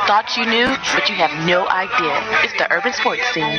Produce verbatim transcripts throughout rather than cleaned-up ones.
Thought you knew, but you have no idea. It's the Urban Sports Scene.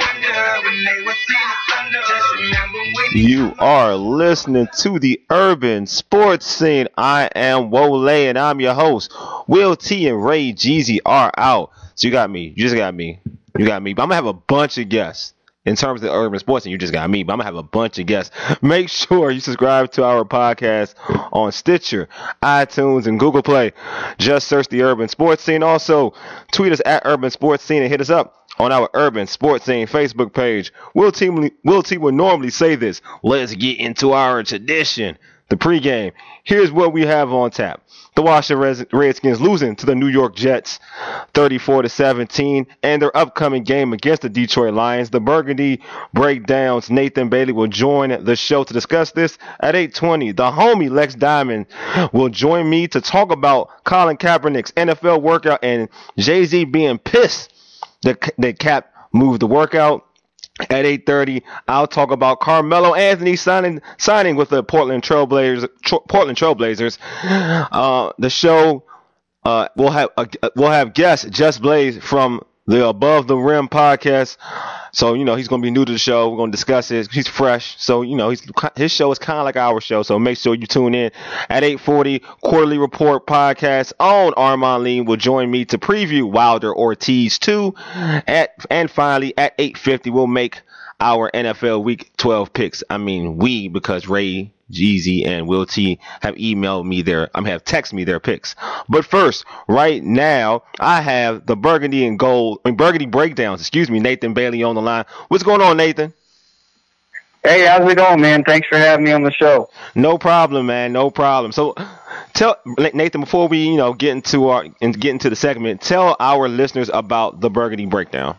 You are listening to the Urban Sports Scene. I am Wole, and I'm your host. Will T and Ray Jeezy are out. So you got me. You just got me. You got me. But I'm going to have a bunch of guests. In terms of the Urban Sports, and you just got me, but I'm going to have a bunch of guests. Make sure you subscribe to our podcast on Stitcher, iTunes, and Google Play. Just search the Urban Sports Scene. Also, tweet us at Urban Sports Scene and hit us up on our Urban Sports Scene Facebook page. Will T, Will T would normally say this. Let's get into our tradition, the pregame. Here's what we have on tap. The Washington Redskins losing to the New York Jets thirty-four to seventeen, and their upcoming game against the Detroit Lions. The Burgundy Breakdowns Nathan Bailey will join the show to discuss this at eight twenty. The homie Lex Diamond will join me to talk about Colin Kaepernick's N F L workout and Jay-Z being pissed that, that Cap moved the workout. At eight thirty, I'll talk about Carmelo Anthony signing signing with the Portland Trailblazers. Portland Trailblazers. Uh, the show uh, will have uh, we'll have guest Just Blaze from the Above the Rim podcast. So you know he's going to be new to the show. We're going to discuss it. He's fresh, so you know he's his show is kind of like our show. So make sure you tune in at eight forty. Quarterly Report podcast on Armand Lean will join me to preview Wilder Ortiz two. At and finally at eight fifty we'll make our N F L Week twelve picks. I mean we because Ray, Jeezy, and Will T have emailed me their, I mean, have texted me their picks. But first, right now, I have the Burgundy and Gold, I mean, Burgundy Breakdowns, excuse me, Nathan Bailey on the line. What's going on, Nathan? Hey, how's it going, man? Thanks for having me on the show. No problem, man. No problem. So, tell Nathan before we, you know, get into our and get into the segment. Tell our listeners about the Burgundy Breakdown.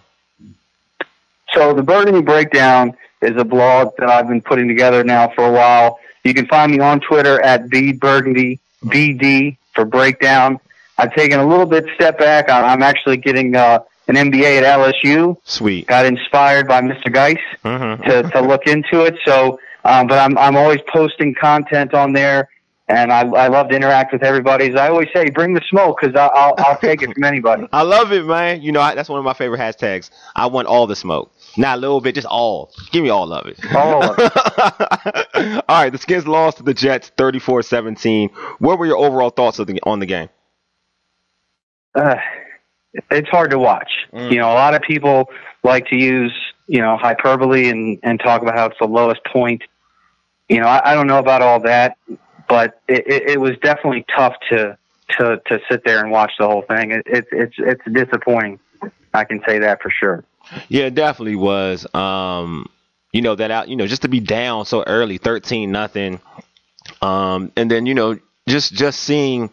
So, the Burgundy Breakdown is a blog that I've been putting together now for a while. You can find me on Twitter at the Burgundy B D for Breakdown. I've taken a little bit step back. I'm actually getting uh, an M B A at L S U. Sweet. Got inspired by Mister Geis mm-hmm. to, to look into it. So, um, but I'm I'm always posting content on there, and I I love to interact with everybody. As I always say, bring the smoke because I'll I'll, I'll take it from anybody. I love it, man. You know I, that's one of my favorite hashtags. I want all the smoke. Not a little bit, just all. Give me all of it. All of it. All right, the Skins lost to the Jets thirty-four seventeen. What were your overall thoughts of the, on the game? Uh, it's hard to watch. Mm. You know, a lot of people like to use, you know, hyperbole and, and talk about how it's the lowest point. You know, I, I don't know about all that, but it, it, it was definitely tough to, to, to sit there and watch the whole thing. It, it, it's, it's disappointing. I can say that for sure. Yeah, it definitely was. Um, you know, that out, you know, just to be down so early, thirteen nothing. Um, and then, you know, just just seeing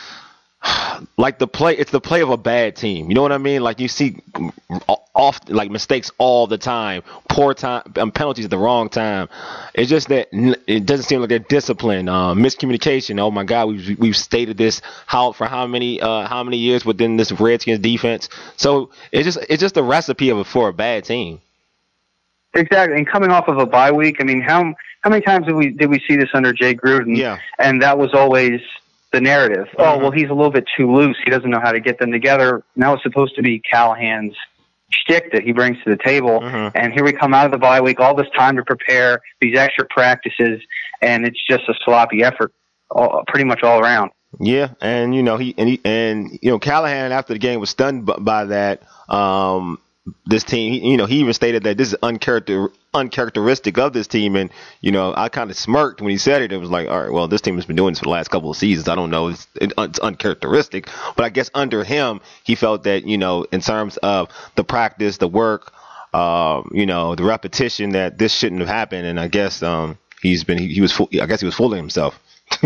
like the play, it's the play of a bad team. You know what I mean? Like you see off like mistakes all the time, poor time, um, penalties at the wrong time. It's just that it doesn't seem like they're disciplined. Uh, miscommunication. Oh my God, we've we've stated this how for how many uh, how many years within this Redskins defense. So it's just it's just a recipe of for a bad team. Exactly, and coming off of a bye week, I mean, how how many times did we did we see this under Jay Gruden? Yeah, and that was always the narrative. Mm-hmm. Oh, well, he's a little bit too loose. He doesn't know how to get them together. Now it's supposed to be Callahan's shtick that he brings to the table. Mm-hmm. And here we come out of the bye week, all this time to prepare, these extra practices, and it's just a sloppy effort all, pretty much all around. Yeah, and, you know, he and, he, and you know, Callahan, after the game, was stunned by, by that. Um, this team, he, you know, he even stated that this is uncharacter, uncharacteristic of this team. And, you know, I kind of smirked when he said it. It was like, all right, well, this team has been doing this for the last couple of seasons. I don't know. It's, it, it's uncharacteristic. But I guess under him, he felt that, you know, in terms of the practice, the work, um, you know, the repetition, that this shouldn't have happened. And I guess um, he's been, he, he was, I guess he was fooling himself.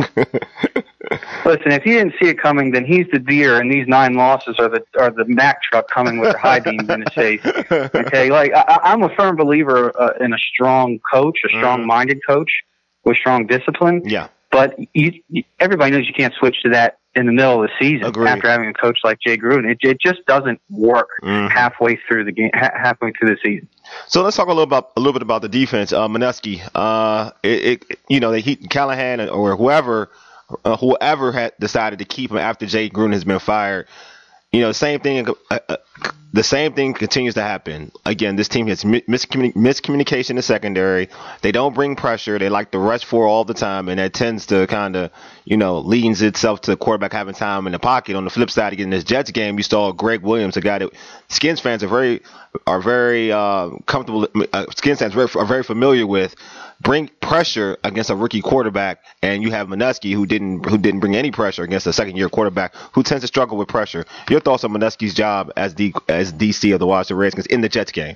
Listen, if he didn't see it coming, then he's the deer, and these nine losses are the are the Mack truck coming with their high beams in his face. Okay, like I, I'm a firm believer uh, in a strong coach, a strong-minded coach with strong discipline. Yeah. But you, you, everybody knows you can't switch to that in the middle of the season. Agreed. After having a coach like Jay Gruden. It, it just doesn't work mm-hmm. halfway through the game, ha- halfway through the season. So let's talk a little about a little bit about the defense. Uh, Manusky, uh, it, it, you know, they he, Callahan or whoever, uh, whoever had decided to keep him after Jay Gruden has been fired. you know, same thing. Uh, uh, the same thing continues to happen. Again, this team has miscommuni- miscommunication in the secondary. They don't bring pressure. They like to rush for all the time, and that tends to kind of, you know, leans itself to the quarterback having time in the pocket. On the flip side, again, in this Jets game, you saw Greg Williams, a guy that Skins fans are very are very uh, comfortable. Uh, Skins fans are very, are very familiar with. Bring pressure against a rookie quarterback, and you have Manusky, who didn't who didn't bring any pressure against a second year quarterback who tends to struggle with pressure. Your thoughts on Manusky's job as the as D C of the Washington Redskins in the Jets game?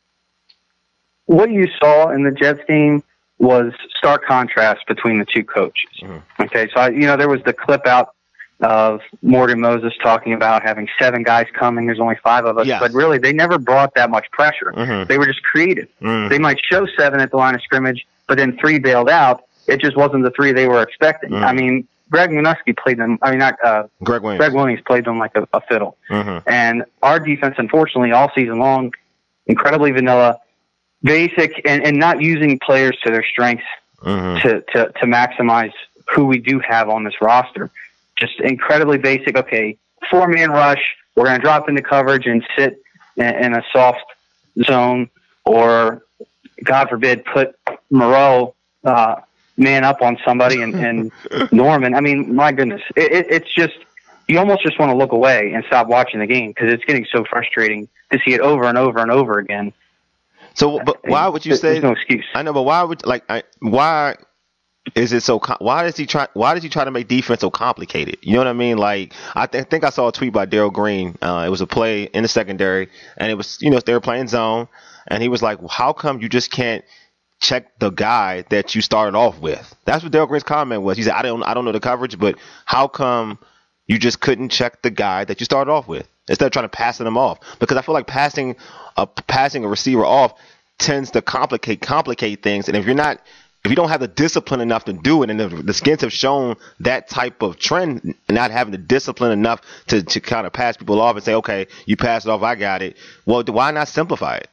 What you saw in the Jets game was stark contrast between the two coaches. Mm-hmm. Okay, so I, you know there was the clip out of Morgan Moses talking about having seven guys coming. There's only five of us, yes. But really they never brought that much pressure. Mm-hmm. They were just creative. Mm-hmm. They might show seven at the line of scrimmage, but then three bailed out. It just wasn't the three they were expecting. Mm-hmm. I mean, Greg Manusky played them. I mean, not uh, Greg Williams. Greg Williams played them like a, a fiddle. Mm-hmm. And our defense, unfortunately, all season long, incredibly vanilla, basic, and, and not using players to their strengths mm-hmm. to, to to maximize who we do have on this roster. Just incredibly basic. Okay, four-man rush. We're going to drop into coverage and sit in, in a soft zone, or God forbid, put Moreau uh, man up on somebody and, and Norman. I mean, my goodness, it, it, it's just you almost just want to look away and stop watching the game because it's getting so frustrating to see it over and over and over again. So, but why would you There's say? There's no excuse. I know, but why would like I, why? Is it so? Why does he try? Why does he try to make defense so complicated? You know what I mean? Like I th- think I saw a tweet by Daryl Green. Uh, it was a play in the secondary, and it was you know they were playing zone, and he was like, "How come you just can't check the guy that you started off with?" That's what Daryl Green's comment was. He said, "I don't, I don't know the coverage, but how come you just couldn't check the guy that you started off with instead of trying to passing them off?" Because I feel like passing a passing a receiver off tends to complicate complicate things, and if you're not If you don't have the discipline enough to do it, and the, the Skins have shown that type of trend, not having the discipline enough to, to kind of pass people off and say, okay, you pass it off, I got it. Well, why not simplify it?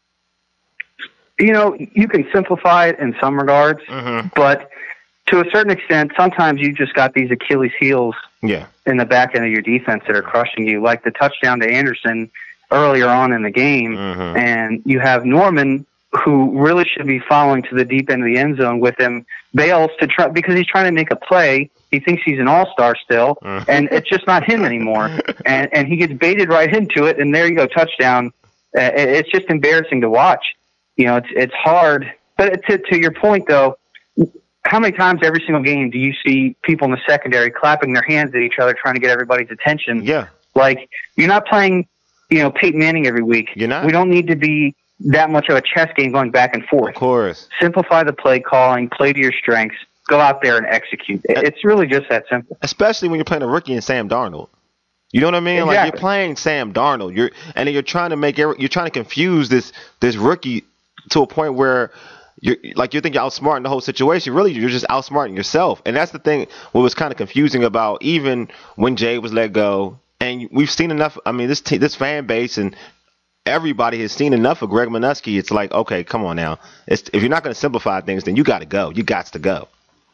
You know, you can simplify it in some regards, mm-hmm. but to a certain extent, sometimes you just got these Achilles heels yeah. in the back end of your defense that are crushing you, like the touchdown to Anderson earlier on in the game, mm-hmm. and you have Norman, who really should be following to the deep end of the end zone with him, bails to try because he's trying to make a play. He thinks he's an all-star still, mm. and it's just not him anymore. And and he gets baited right into it, and there you go, touchdown. Uh, it's just embarrassing to watch. You know, it's it's hard. But to to your point though, how many times every single game do you see people in the secondary clapping their hands at each other, trying to get everybody's attention? Yeah. Like you're not playing, you know, Peyton Manning every week. You're not. We don't need to be that much of a chess game going back and forth. Of course. Simplify the play calling, play to your strengths, go out there and execute. It's really just that simple. Especially when you're playing a rookie in Sam Darnold. You know what I mean? Exactly. Like you're playing Sam Darnold. You're and you're trying to make every, you're trying to confuse this this rookie to a point where you're like you think you're outsmarting the whole situation. Really, you're just outsmarting yourself. And that's the thing. What was kind of confusing about even when Jay was let go, and we've seen enough. I mean, this t- this fan base and everybody has seen enough of Greg Manusky. It's like, okay, come on now. It's, if you're not going to simplify things, then you got to go. You got to go.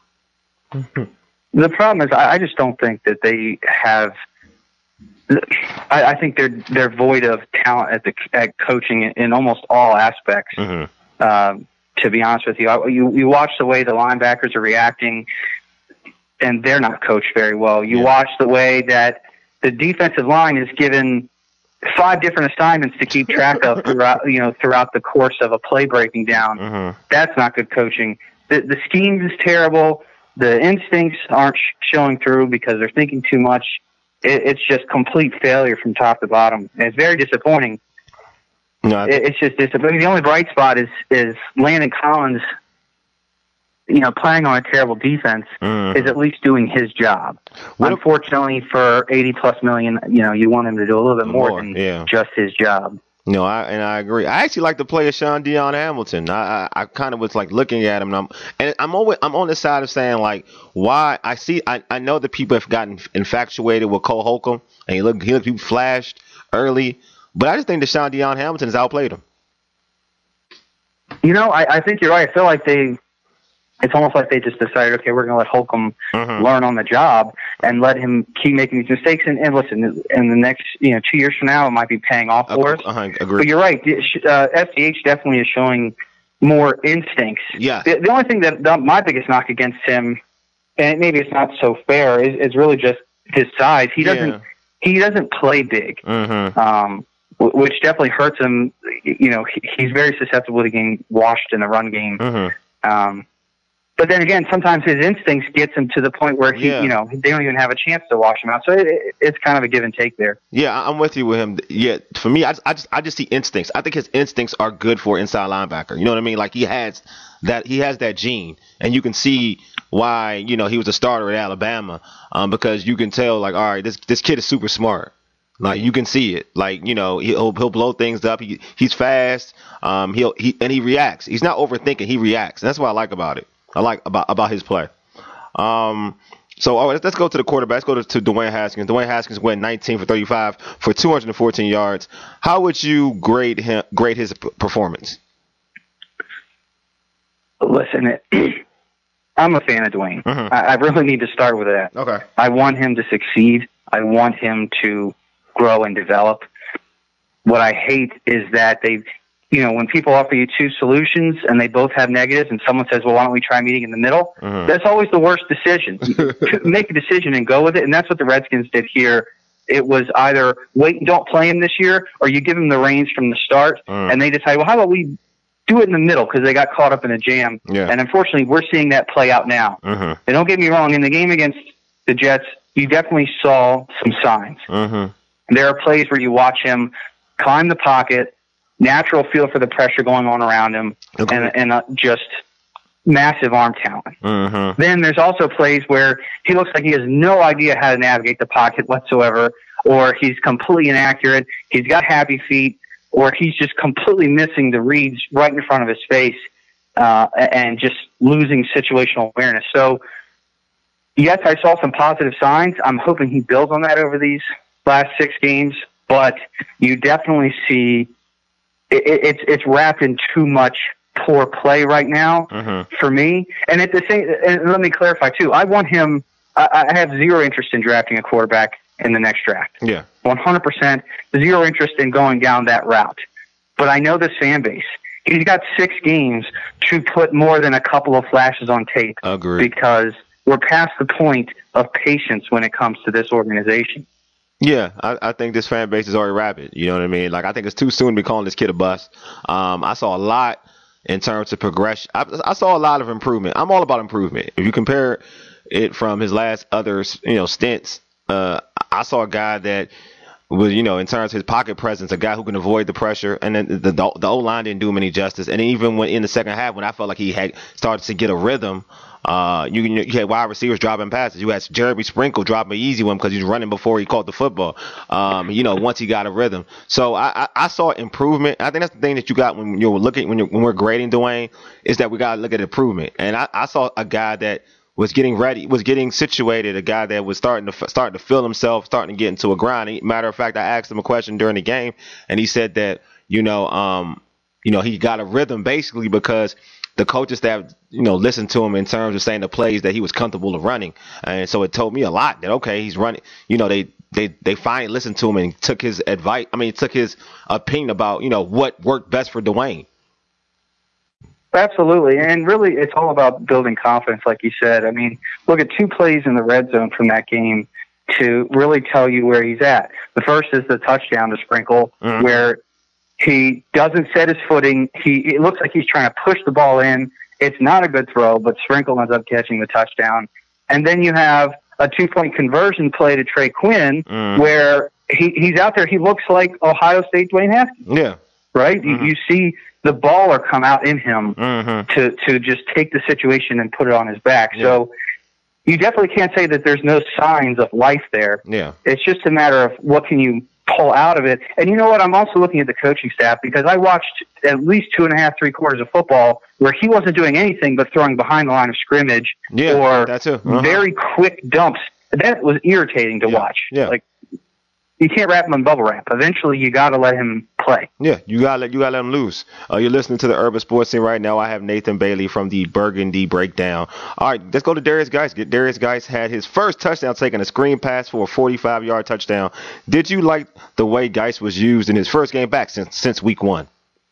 The problem is, I, I just don't think that they have. I, I think they're they're void of talent at the at coaching in, in almost all aspects. Mm-hmm. Um, to be honest with you, I, you you watch the way the linebackers are reacting, and they're not coached very well. You yeah. watch the way that the defensive line is given five different assignments to keep track of throughout, you know, throughout the course of a play breaking down. Mm-hmm. That's not good coaching. The, the scheme is terrible. The instincts aren't sh- showing through because they're thinking too much. It, it's just complete failure from top to bottom. And it's very disappointing. No, it, it's just disappointing. The only bright spot is, is Landon Collins, you know, playing on a terrible defense mm. is at least doing his job. What Unfortunately, if, for eighty plus million, you know, you want him to do a little bit more, more than yeah. just his job. No, I and I agree. I actually like the play of Sean Dion Hamilton. I I, I kind of was like looking at him, and I'm and I'm always I'm on the side of saying like why I see I, I know that people have gotten infatuated with Cole Holcomb, and he looked he looked he flashed early, but I just think that Sean Dion Hamilton has outplayed him. You know, I, I think you're right. I feel like they. It's almost like they just decided, okay, we're going to let Holcomb mm-hmm. learn on the job. and let him keep making these mistakes. And, and listen, in the next, you know, two years from now, it might be paying off for us. Uh-huh, agree. But you're right. Uh, S C H definitely is showing more instincts. Yeah. The, the only thing that, that my biggest knock against him, and maybe it's not so fair, is, is really just his size. He doesn't. Yeah. He doesn't play big, mm-hmm. um, w- which definitely hurts him. You know, he, he's very susceptible to getting washed in the run game. Mm-hmm. Um, but then again, sometimes his instincts gets him to the point where he, Yeah. you know, they don't even have a chance to wash him out. So it, it, it's kind of a give and take there. Yeah, I'm with you with him. Yeah, for me, I, I just I just see instincts. I think his instincts are good for inside linebacker. You know what I mean? Like he has that he has that gene, and you can see why, you know, he was a starter at Alabama, um, because you can tell, like, all right, this this kid is super smart. Like you can see it. Like, you know, he'll he'll blow things up. He he's fast. Um, he'll he and he reacts. He's not overthinking. He reacts. And that's what I like about it. I like about about his play. Um, so oh, let's, let's go to the quarterback. Let's go to, to Dwayne Haskins. Dwayne Haskins went nineteen for thirty-five for two hundred fourteen yards. How would you grade him? Grade his p- performance? Listen, it, I'm a fan of Dwayne. Mm-hmm. I, I really need to start with that. Okay. I want him to succeed. I want him to grow and develop. What I hate is that they, you know, when people offer you two solutions and they both have negatives and someone says, well, why don't we try meeting in the middle? Mm-hmm. That's always the worst decision. Make a decision and go with it. And that's what the Redskins did here. It was either wait and don't play him this year, or you give him the reins from the start. Mm. And they decide, well, how about we do it in the middle, because they got caught up in a jam. Yeah. And unfortunately, we're seeing that play out now. Mm-hmm. And don't get me wrong, in the game against the Jets, you definitely saw some signs. Mm-hmm. There are plays where you watch him climb the pocket, natural feel for the pressure going on around him, Okay. and, and uh, just massive arm talent. Mm-hmm. Then there's also plays where he looks like he has no idea how to navigate the pocket whatsoever, or he's completely inaccurate, he's got happy feet, or he's just completely missing the reads right in front of his face, uh, and just losing situational awareness. So, yes, I saw some positive signs. I'm hoping he builds on that over these last six games, but you definitely see it, it, it's it's wrapped in too much poor play right now Mm-hmm. for me. And at the same, and let me clarify too. I want him. I, I have zero interest in drafting a quarterback in the next draft. Yeah. one hundred percent zero interest in going down that route. But I know this fan base. He's got six games to put more than a couple of flashes on tape. Agreed. Because we're past the point of patience when it comes to this organization. Yeah, I, I think this fan base is already rabid. You know what I mean? Like, I think it's too soon to be calling this kid a bust. Um, I saw a lot in terms of progression. I, I saw a lot of improvement. I'm all about improvement. If you compare it from his last other, you know, stints, uh, I saw a guy that was, you know, in terms of his pocket presence, a guy who can avoid the pressure, and then the the, the O-line didn't do him any justice. And even when in the second half, when I felt like he had started to get a rhythm, uh, you, you had wide receivers dropping passes. You had Jeremy Sprinkle dropping an easy one because he was running before he caught the football. Um, you know, once he got a rhythm, so I, I, I saw improvement. I think that's the thing that you got when you're looking when you're when we're grading Dwayne, is that we got to look at improvement. And I, I saw a guy that was getting ready, was getting situated, a guy that was starting to starting to feel himself, starting to get into a grind. Matter of fact, I asked him a question during the game, and he said that, you know, um, you know, he got a rhythm basically because the coaching staff, you know, listened to him in terms of saying the plays that he was comfortable of running. And so it told me a lot that, okay, he's running, you know, they, they, they finally listened to him and took his advice. I mean, took his opinion about, you know, what worked best for Dwayne. Absolutely. And really, it's all about building confidence, like you said. I mean, look at two plays in the red zone from that game to really tell you where he's at. The first is the touchdown to Sprinkle, mm-hmm. where he doesn't set his footing. He It looks like he's trying to push the ball in. It's not a good throw, but Sprinkle ends up catching the touchdown. And then you have a two-point conversion play to Trey Quinn, mm. where he, he's out there. He looks like Ohio State Dwayne Haskins. Yeah. Right? Mm-hmm. You, you see the baller come out in him mm-hmm. to, to just take the situation and put it on his back. Yeah. So you definitely can't say that there's no signs of life there. Yeah. It's just a matter of what can you pull out of it. And you know what? I'm also looking at the coaching staff, because I watched at least two and a half, three quarters of football where he wasn't doing anything but throwing behind the line of scrimmage yeah, or that's uh-huh. very quick dumps. That was irritating to yeah. watch. Yeah. Like, you can't wrap him in bubble wrap. Eventually, you got to let him play. Yeah, you gotta let you gotta let him loose. Uh, you're listening to the Urban Sports Scene right now. I have Nathan Bailey from the Burgundy Breakdown. All right, let's go to Darius Geis. Darius Geis had his first touchdown taking a screen pass for a forty-five yard touchdown. Did you like the way Geis was used in his first game back since since week one?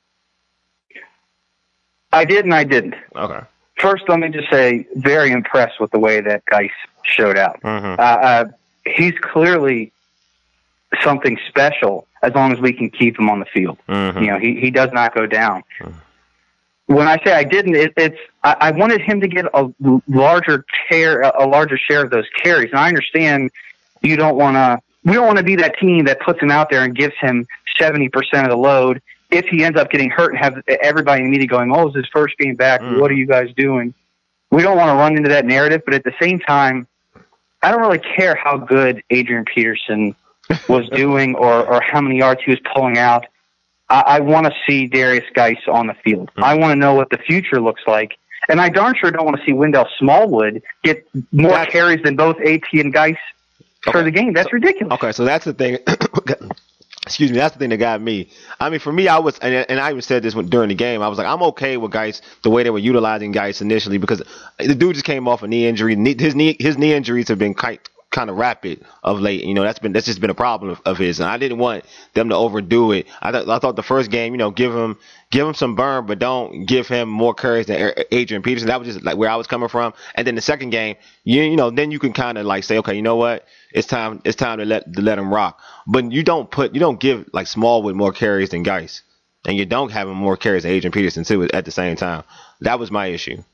I did and I didn't. Okay. First, let me just say, very impressed with the way that Geis showed out. Mm-hmm. Uh, uh, he's clearly something special as long as we can keep him on the field. Mm-hmm. You know, he, he does not go down. Mm-hmm. When I say I didn't, it, it's I, I wanted him to get a larger care, a larger share of those carries. And I understand you don't want to. We don't want to be that team that puts him out there and gives him seventy percent of the load. If he ends up getting hurt and have everybody in the media going, "Oh, it's his first game back. Mm. What are you guys doing?" We don't want to run into that narrative, but at the same time, I don't really care how good Adrian Peterson was doing or, or how many yards he was pulling out. I, I want to see Darius Geis on the field. Mm. I want to know what the future looks like. And I darn sure don't want to see Wendell Smallwood get more that's, carries than both A P and Geis okay. for the game. That's ridiculous. Okay, so that's the thing. Excuse me, that's the thing that got me. I mean, for me, I was, and, and I even said this when, during the game, I was like, I'm okay with Geis, the way they were utilizing Geis initially, because the dude just came off a knee injury. His knee, his knee injuries have been quite, kind of rapid of late. You know, that's been, that's just been a problem of, of his, and I didn't want them to overdo it. I thought, I thought the first game, you know, give him, give him some burn, but don't give him more carries than Adrian Peterson. That was just like where I was coming from. And then the second game, you, you know, then you can kind of like say, okay, you know what? It's time. It's time to let to let him rock. But you don't put, you don't give like Smallwood more carries than Geis, and you don't have him more carries than Adrian Peterson too at the same time. That was my issue.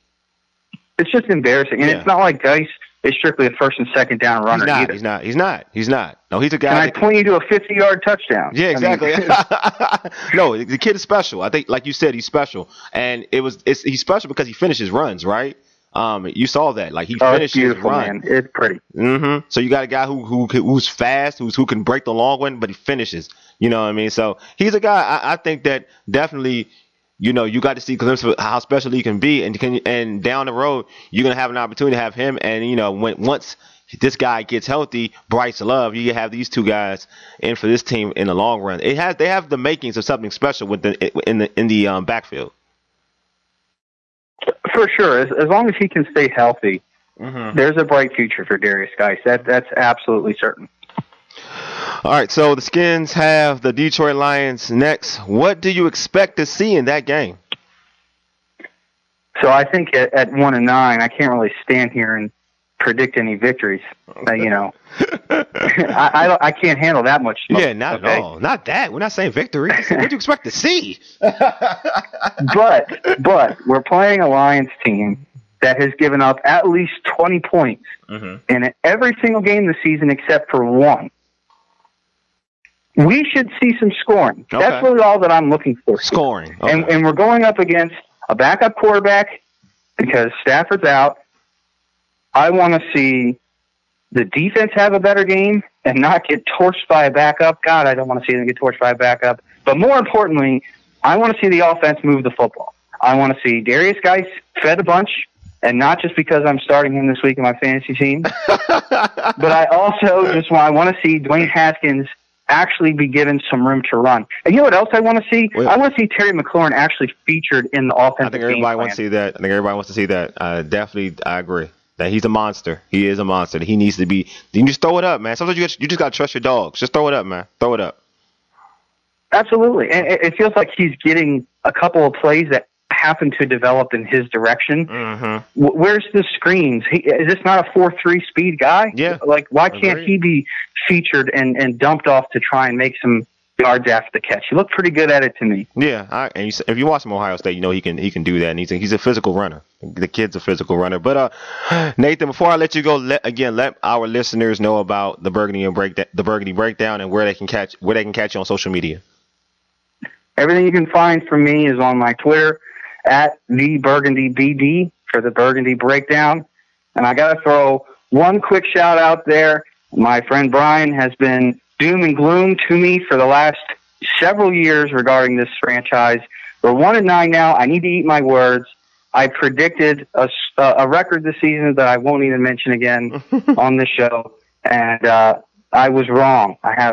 It's just embarrassing, and yeah. It's not like Geis is strictly a first and second down runner. He's not. Either. He's not. He's not. He's not. No, he's a guy. And I that, point you to a fifty-yard touchdown. Yeah, exactly. I mean, no, the kid is special. I think, like you said, he's special, and it was. It's he's special because he finishes runs, right? Um, you saw that, like he oh, finished his run. Man. It's pretty. Mm-hmm. So you got a guy who who who's fast, who's who can break the long one, but he finishes. You know what I mean? So he's a guy. I, I think that definitely, you know, you got to see glimpse of how special he can be, and can and down the road you're gonna have an opportunity to have him. And you know, when once this guy gets healthy, Bryce Love, you have these two guys in for this team in the long run. It has they have the makings of something special with the in the in the um, backfield. For sure, as, as long as he can stay healthy, mm-hmm. there's a bright future for Darius Geis. That that's absolutely certain. All right, so the Skins have the Detroit Lions next. What do you expect to see in that game? So I think at, at one and nine, I can't really stand here and predict any victories. Uh, you know, I, I I can't handle that much smoke. Yeah, not okay? at all. Not that. We're not saying victory. What do you expect to see? but but we're playing a Lions team that has given up at least twenty points mm-hmm. in every single game this season except for one. We should see some scoring. Okay. That's really all that I'm looking for. Scoring. Okay. And and we're going up against a backup quarterback because Stafford's out. I want to see the defense have a better game and not get torched by a backup. God, I don't want to see them get torched by a backup. But more importantly, I want to see the offense move the football. I want to see Darius Geis fed a bunch, and not just because I'm starting him this week in my fantasy team. But I also just want, I want to see Dwayne Haskins actually be given some room to run. And you know what else I want to see? Well, I want to see Terry McLaurin actually featured in the offensive I think everybody game wants to see that. I think everybody wants to see that. Uh, definitely, I agree. That he's a monster. He is a monster. He needs to be. You just throw it up, man. Sometimes you just, you just got to trust your dogs. Just throw it up, man. Throw it up. Absolutely. And it feels like he's getting a couple of plays that happen to develop in his direction. Mm-hmm. Where's the screens? He, is this not a four three speed guy? Yeah. Like, why can't Agreed. he be featured and, and dumped off to try and make some yards after the catch? He looked pretty good at it to me. Yeah, I, and you, if you watch him Ohio State, you know he can he can do that. And he's a, he's a physical runner. The kid's a physical runner. But uh, Nathan, before I let you go, let, again let our listeners know about the Burgundy and break the Burgundy Breakdown and where they can catch where they can catch you on social media. Everything you can find from me is on my Twitter at the Burgundy B D for the Burgundy Breakdown. And I got to throw one quick shout out there. My friend Brian has been doom and gloom to me for the last several years regarding this franchise. We're one and nine now. I need to eat my words. I predicted a, a record this season that I won't even mention again on this show, and uh, I was wrong. I have I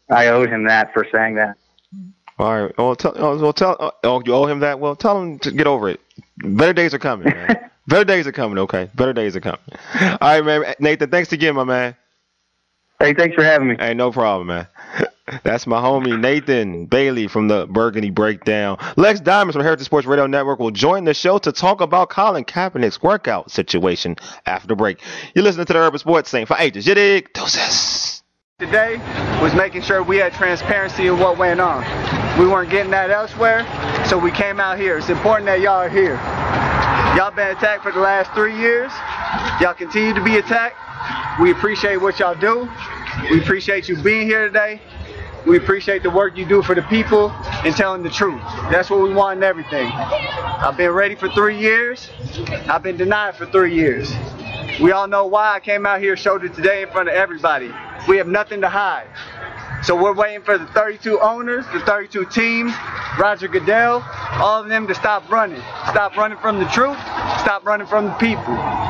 I owed him that for saying that. All right. Well, tell, oh, well, tell, oh, you owe him that? Well, tell him to get over it. Better days are coming, man. Better days are coming, okay? Better days are coming. All right, man. Nathan, thanks again, my man. Hey, thanks for having me. Hey, no problem, man. That's my homie Nathan Bailey from the Burgundy Breakdown. Lex Diamonds from Heritage Sports Radio Network will join the show to talk about Colin Kaepernick's workout situation after the break. You're listening to the Urban Sports Scene for ages. You dig? Doses. Today was making sure we had transparency of what went on. We weren't getting that elsewhere, so we came out here. It's important that y'all are here. Y'all been attacked for the last three years. Y'all continue to be attacked. We appreciate what y'all do. We appreciate you being here today. We appreciate the work you do for the people and telling the truth. That's what we want in everything. I've been ready for three years. I've been denied for three years. We all know why I came out here, showed it today in front of everybody. We have nothing to hide. So we're waiting for the thirty-two owners, the thirty-two teams, Roger Goodell, all of them to stop running. Stop running from the truth. Stop running from the people.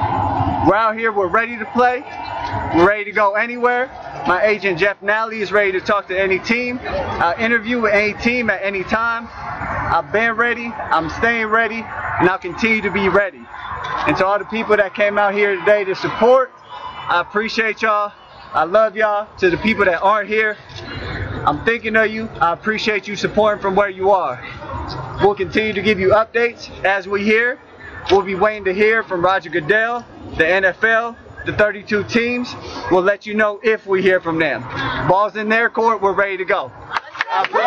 We're out here. We're ready to play. We're ready to go anywhere. My agent, Jeff Nally, is ready to talk to any team. I'll interview with any team at any time. I've been ready. I'm staying ready. And I'll continue to be ready. And to all the people that came out here today to support, I appreciate y'all. I love y'all. To the people that aren't here, I'm thinking of you. I appreciate you supporting from where you are. We'll continue to give you updates as we hear. We'll be waiting to hear from Roger Goodell, the N F L, the thirty-two teams. We'll let you know if we hear from them. Ball's in their court. We're ready to go. There we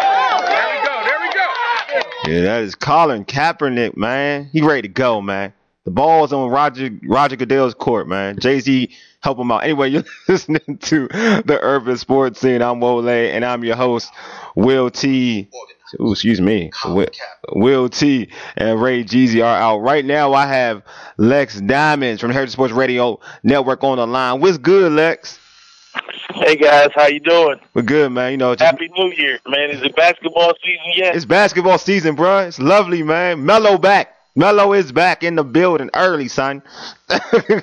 go. There we go. Yeah, that is Colin Kaepernick, man. He ready to go, man. The ball's on Roger Roger Goodell's court, man. Jay-Z, help him out. Anyway, you're listening to the Urban Sports Scene. I'm Wole, and I'm your host, Will T. Ooh, excuse me. Will, Will T. and Ray Jeezy are out. Right now, I have Lex Diamonds from Heritage Sports Radio Network on the line. What's good, Lex? Hey, guys. How you doing? We're good, man. You know, just, Happy New Year, man. Is it basketball season yet? It's basketball season, bro. It's lovely, man. Melo back. Melo is back in the building early, son. Well,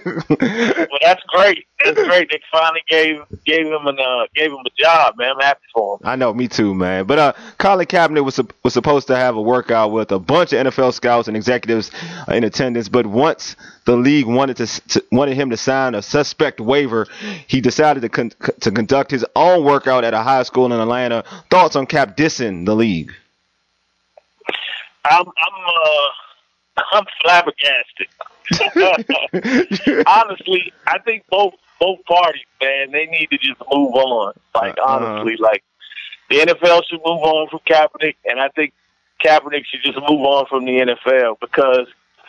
that's great. That's great. They finally gave gave him an uh, gave him a job, man. I'm happy for him. I know, me too, man. But uh, Colin Kaepernick was was supposed to have a workout with a bunch of N F L scouts and executives in attendance. But once the league wanted to, to wanted him to sign a suspect waiver, he decided to con- to conduct his own workout at a high school in Atlanta. Thoughts on Cap dissing the league? I'm I'm uh. I'm flabbergasted. Honestly, I think both both parties, man, they need to just move on. Like, honestly, uh-huh. like the N F L should move on from Kaepernick, and I think Kaepernick should just move on from the N F L because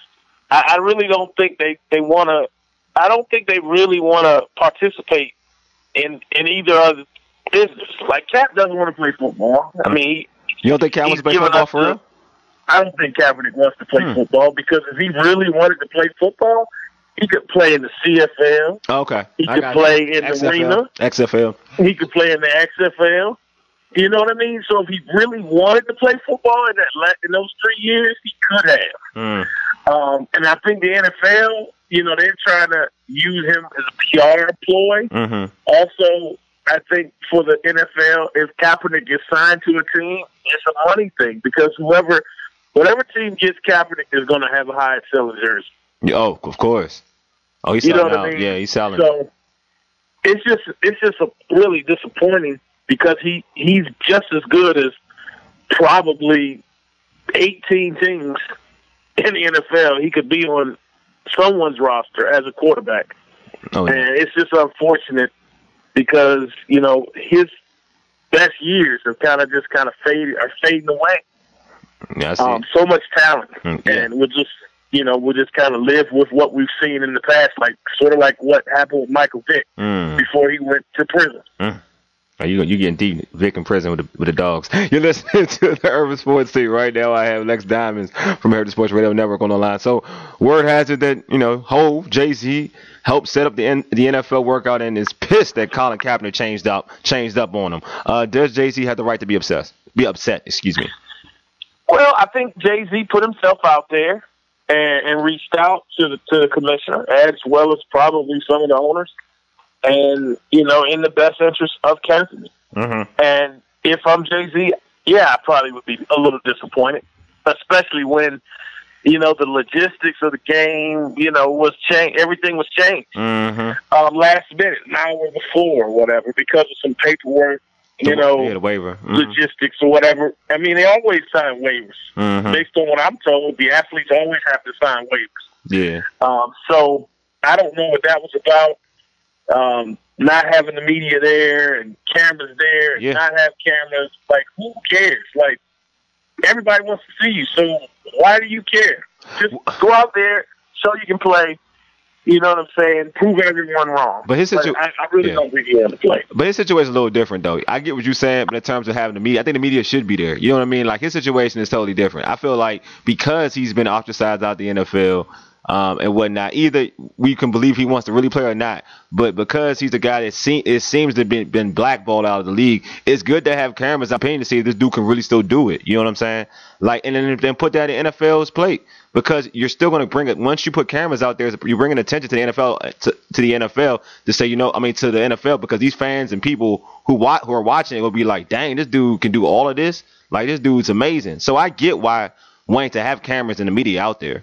I, I really don't think they, they want to. I don't think they really want to participate in in either other business. Like Cap doesn't want to play football. I mean, he, you don't think Cap wants to play football for real? I don't think Kaepernick wants to play hmm. football because if he really wanted to play football, he could play in the C F L. Okay. He could play you. in X F L. the arena. X F L. He could play in the X F L. You know what I mean? So if he really wanted to play football in that in those three years, he could have. Hmm. Um, and I think the N F L, you know, they're trying to use him as a P R ploy. Mm-hmm. Also, I think for the N F L, if Kaepernick gets signed to a team, it's a money thing because whoever – whatever team gets Kaepernick is going to have a high selling jersey. Oh, of course. Oh, he's selling you know what out. I mean? Yeah, he's selling. So it's just it's just a, really disappointing because he, he's just as good as probably eighteen teams in the N F L. He could be on someone's roster as a quarterback. Oh, yeah. And it's just unfortunate because, you know, his best years have kind of just kind of faded, are fading away. Yeah, I see. Um, so much talent, mm, yeah. and we'll just, you know, we'll just kind of live with what we've seen in the past, like sort of like what happened with Michael Vick mm. before he went to prison. Mm. Are you you getting deep, Vick in prison with the, with the dogs? You're listening to the Urban Sports Scene right now. I have Lex Diamonds from Heritage Sports Radio Network on the line. So word has it that you know Hov, Jay-Z helped set up the N- the N F L workout and is pissed that Colin Kaepernick changed up changed up on him. Uh, does Jay-Z have the right to be obsessed? Be upset? Excuse me. Well, I think Jay-Z put himself out there and, and reached out to the to the commissioner, as well as probably some of the owners, and you know, in the best interest of Kaepernick. Mm-hmm. And if I'm Jay-Z, yeah, I probably would be a little disappointed, especially when, you know, the logistics of the game, you know, was changed. Everything was changed. Mm-hmm. Um, last minute, an hour before or whatever, because of some paperwork, you the, know, yeah, the waiver. Mm-hmm. logistics or whatever. I mean, they always sign waivers. Mm-hmm. Based on what I'm told, the athletes always have to sign waivers. Yeah. Um, so I don't know what that was about. Um, not having the media there and cameras there, and yeah. not have cameras. Like, who cares? Like, everybody wants to see you, so why do you care? Just go out there, show you can play. You know what I'm saying? Prove everyone wrong. But his situation, I, I really yeah. don't think he want to play. But his situation is a little different, though. I get what you're saying, but in terms of having the media, I think the media should be there. You know what I mean? Like, his situation is totally different. I feel like because he's been ostracized out the N F L um, and whatnot, either we can believe he wants to really play or not. But because he's the guy that se- it seems to have been, been blackballed out of the league, it's good to have cameras up paying to see if this dude can really still do it. You know what I'm saying? Like, and then, then put that in N F L's plate. Because you're still going to bring it once you put cameras out there. You're bringing attention to the N F L to, to the N F L to say, you know, I mean, to the N F L, because these fans and people who watch who are watching it will be like, dang, this dude can do all of this. Like, this dude's amazing. So I get why wanting to have cameras and the media out there.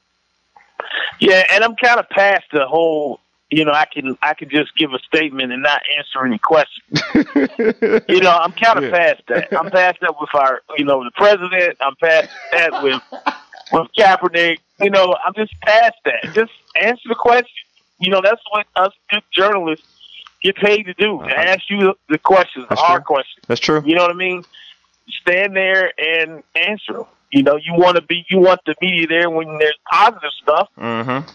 Yeah, and I'm kind of past the whole. You know, I can I can just give a statement and not answer any questions. You know, I'm kind of yeah. past that. I'm past that with our, you know, the president. I'm past that with. With Kaepernick, you know, I'm just past that. Just answer the question. You know, that's what us good journalists get paid to do, to ask you the questions, the hard questions. That's true. You know what I mean? Stand there and answer them. You know, you want to be, you want the media there when there's positive stuff. Mm-hmm.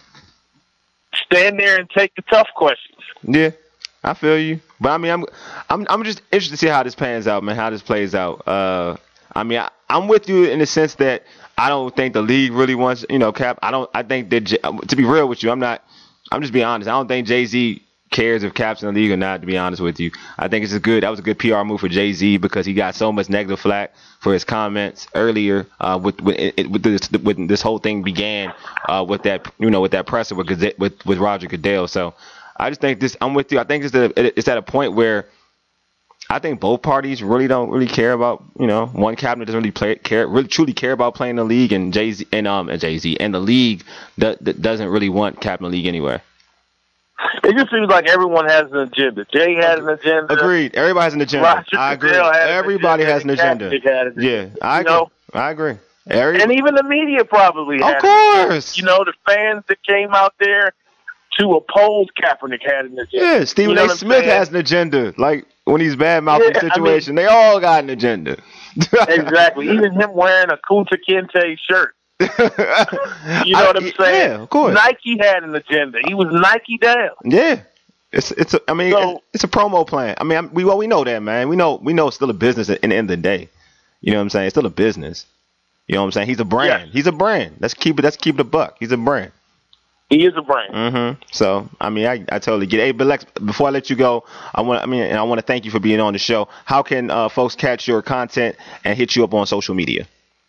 Stand there and take the tough questions. Yeah, I feel you. But I mean, I'm, I'm, I'm just interested to see how this pans out, man. How this plays out. Uh, I mean, I, I'm with you in the sense that I don't think the league really wants, you know, Cap. I don't. I think that, to be real with you, I'm not. I'm just being honest. I don't think Jay-Z cares if Cap's in the league or not. To be honest with you, I think it's a good. That was a good P R move for Jay-Z because he got so much negative flack for his comments earlier. Uh, with with, it, with this when this whole thing began, uh, with that you know with that presser with with with Roger Goodell. So I just think this. I'm with you. I think it's at, it's at a point where I think both parties really don't really care about, you know, one cabinet doesn't really play, care, really truly care about playing the league, and Jay-Z and um and Jay-Z and the league that, that doesn't really want Cap in the league anyway. It just seems like everyone has an agenda. Jay has an agenda. Agreed. Everybody has an agenda. Roger I agree. Everybody has an agenda. Has an agenda. Yeah, I agree. Know? I agree. Every... And even the media probably has. Of course. You know, the fans that came out there to oppose Kaepernick had an agenda. Yeah, Stephen you know A. Smith has an agenda. Like, when he's bad-mouthing yeah, the situation, I mean, they all got an agenda. Exactly. Even him wearing a Kunta Kinte shirt. You know I, what I'm saying? Yeah, of course. Nike had an agenda. He was Nike down. Yeah. It's it's a, I mean so, it's, it's a promo plan. I mean I'm, we well we know that, man. We know we know it's still a business at, at the end of the day. You know what I'm saying? It's still a business. You know what I'm saying? He's a brand. Yeah. He's a brand. Let's keep it. Let's keep it a buck. He's a brand. He is a brand. Mm-hmm. So I mean I, I totally get it. Hey, but Lex, before I let you go, I want I mean and I want to thank you for being on the show. How can uh, folks catch your content and hit you up on social media?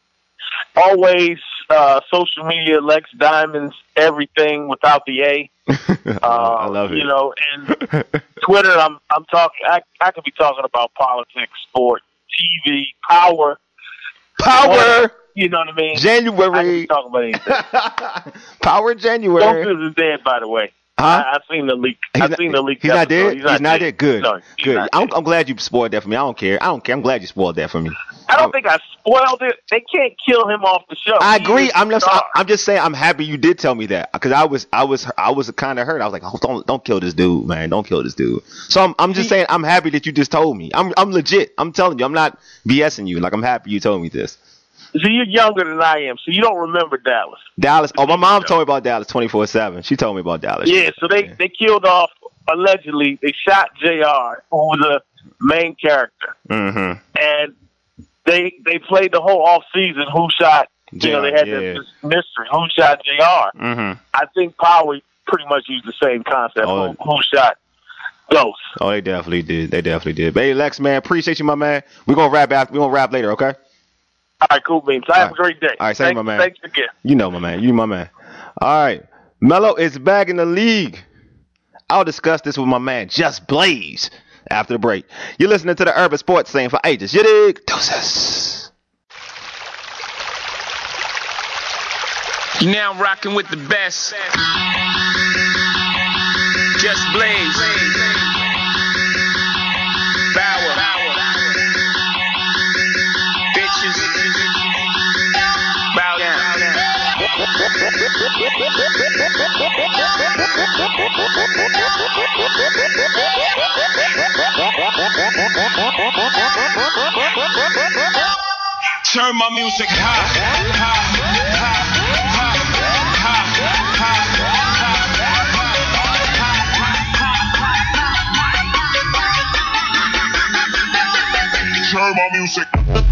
Always uh, social media, Lex Diamonds, everything without the A. uh, I love it. You know, and Twitter. I'm I'm talking. I I could be talking about politics, sport, T V, power, power. You know what I mean? January. I could be talking about anything. Power January. Stone is dead, by the way. Huh? I, I've seen the leak. He's I've not, seen the leak. He's not dead. He's not, he's not dead. dead. Good. No, good. Not I'm, dead. I'm glad you spoiled that for me. I don't care. I don't care. I'm glad you spoiled that for me. I don't think I spoiled it. They can't kill him off the show. I He agree. is I'm just. star. I'm just saying. I'm happy you did tell me that because I was. I was. I was kind of hurt. I was like, oh, don't, don't kill this dude, man. Don't kill this dude. So I'm. I'm just saying. I'm happy that you just told me. I'm. I'm legit. I'm telling you. I'm not BSing you. Like I'm happy you told me this. So you're younger than I am, so you don't remember Dallas. Dallas. Oh, my mom told me about Dallas twenty-four seven. She told me about Dallas. Yeah. So they they killed off. Allegedly, they shot J R, who was the main character, Mm-hmm. and they they played the whole off season. Who shot? You J R, know, they had yeah. this, this mystery. Who shot J R? Mm-hmm. I think Power pretty much used the same concept. Oh. Who, who shot Ghost? Oh, they definitely did. They definitely did. But hey, Lex, man, appreciate you, my man. We're gonna wrap after. We're gonna wrap later, okay? All right, cool beans. I have right. a great day. All right, same, thanks, my man. Thanks again. You know, my man. You my man. All right, Melo is back in the league. I'll discuss this with my man, Just Blaze. after the break. You're listening to the Urban Sports Scene for ages. You dig? Deuces. You're now rocking with the best. Just Blaze. Bauer. Bitches. Bow down. Turn my music high, high, high, high, high, high. Turn my music.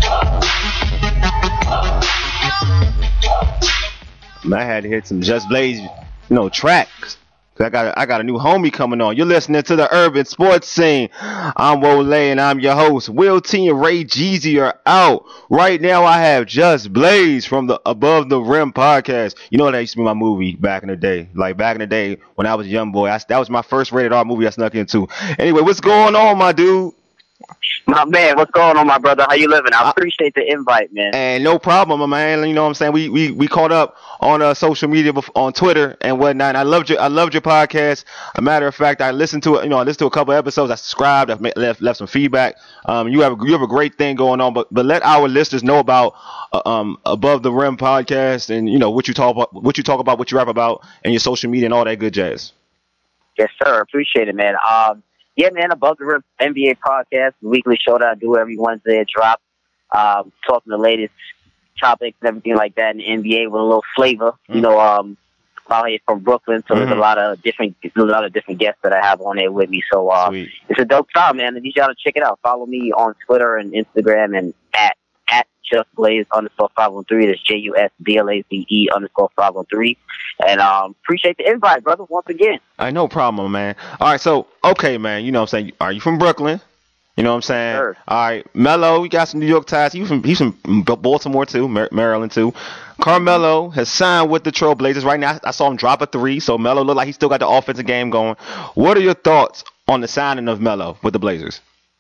I had to hit some Just Blaze, you know, tracks. I got I got a new homie coming on. You're listening to the Urban Sports Scene. I'm Wole and I'm your host. Will T and Ray Jeezy are out. Right now I have Just Blaze from the Above the Rim podcast. You know that used to be my movie back in the day. Like back in the day when I was a young boy. I, that was my first rated R movie I snuck into. Anyway, what's going on, my dude? My man, what's going on, my brother? How you living? I appreciate the invite, man. And no problem, my man. You know what I'm saying? We we we caught up on uh, social media, bef- on Twitter and whatnot. And I loved your I loved your podcast. A matter of fact, I listened to it. You know, I listened to a couple episodes. I subscribed. I left left some feedback. Um, you have a, you have a great thing going on. But but let our listeners know about uh, um Above the Rim podcast and you know what you talk about, what you talk about, what you rap about, and your social media and all that good jazz. Yes, sir. Appreciate it, man. Um. Yeah, man, Above the Rim N B A podcast, weekly show that I do every Wednesday at Drop, um, talking the latest topics and everything like that in the N B A with a little flavor. Mm-hmm. You know, um, I'm out here from Brooklyn, so mm-hmm. there's a lot of different, a lot of different guests that I have on there with me. So uh, it's a dope time, man. I need y'all to check it out. Follow me on Twitter and Instagram and at at Just Blaze underscore five one three. That's J U S B L A Z E underscore five one three. And um, appreciate the invite, brother, once again. All right, no problem, man. All right, so, okay, man, you know what I'm saying? Are you from Brooklyn? You know what I'm saying? Sure. All right, Melo, you got some New York ties. He's from, he's from Baltimore, too, Maryland, too. Carmelo has signed with the Trail Blazers. Right now, I saw him drop a three, so Melo looked like he still got the offensive game going. What are your thoughts on the signing of Melo with the Blazers?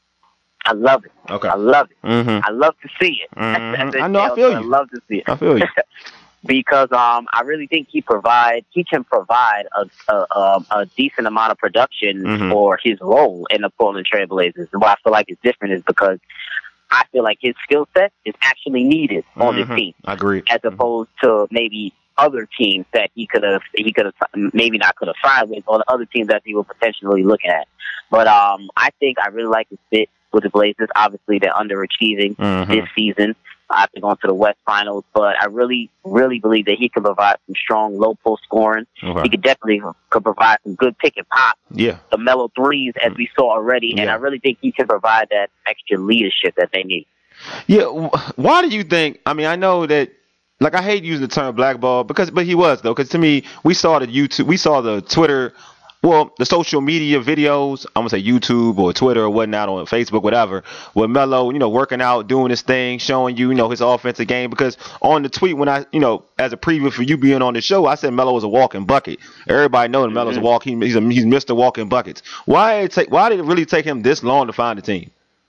I love it. Okay. I love it. Mm-hmm. I love to see it. Mm-hmm. I know, I feel you. I love to see it. I feel you. Because um, I really think he provide he can provide a a, a decent amount of production mm-hmm. for his role in the Portland Trail Blazers. And what I feel like is different is because I feel like his skill set is actually needed mm-hmm. on this team. I agree. As opposed mm-hmm. to maybe other teams that he could have he could have maybe not could have signed with, or the other teams that he was potentially looking at. But um, I think I really like his fit with the Blazers. Obviously, they're underachieving mm-hmm. this season after going to the West Finals, but I really, really believe that he can provide some strong low post scoring. Okay. He could definitely could provide some good pick and pop. Yeah. The mellow threes, as we saw already, yeah. and I really think he can provide that extra leadership that they need. Yeah. Why do you think? I mean, I know that. Like, I hate using the term blackball because, but he was though, because to me, we saw the YouTube, we saw the Twitter. Well, the social media videos, I'm going to say YouTube or Twitter or whatnot, on Facebook, whatever, with Melo, you know, working out, doing his thing, showing you, you know, his offensive game. Because on the tweet, when I, you know, as a preview for you being on the show, I said Melo was a walking bucket. Everybody knows mm-hmm. Melo's a walk. He, he's, a, he's Mister Walking Buckets. Why did, it take, why did it really take him this long to find a team?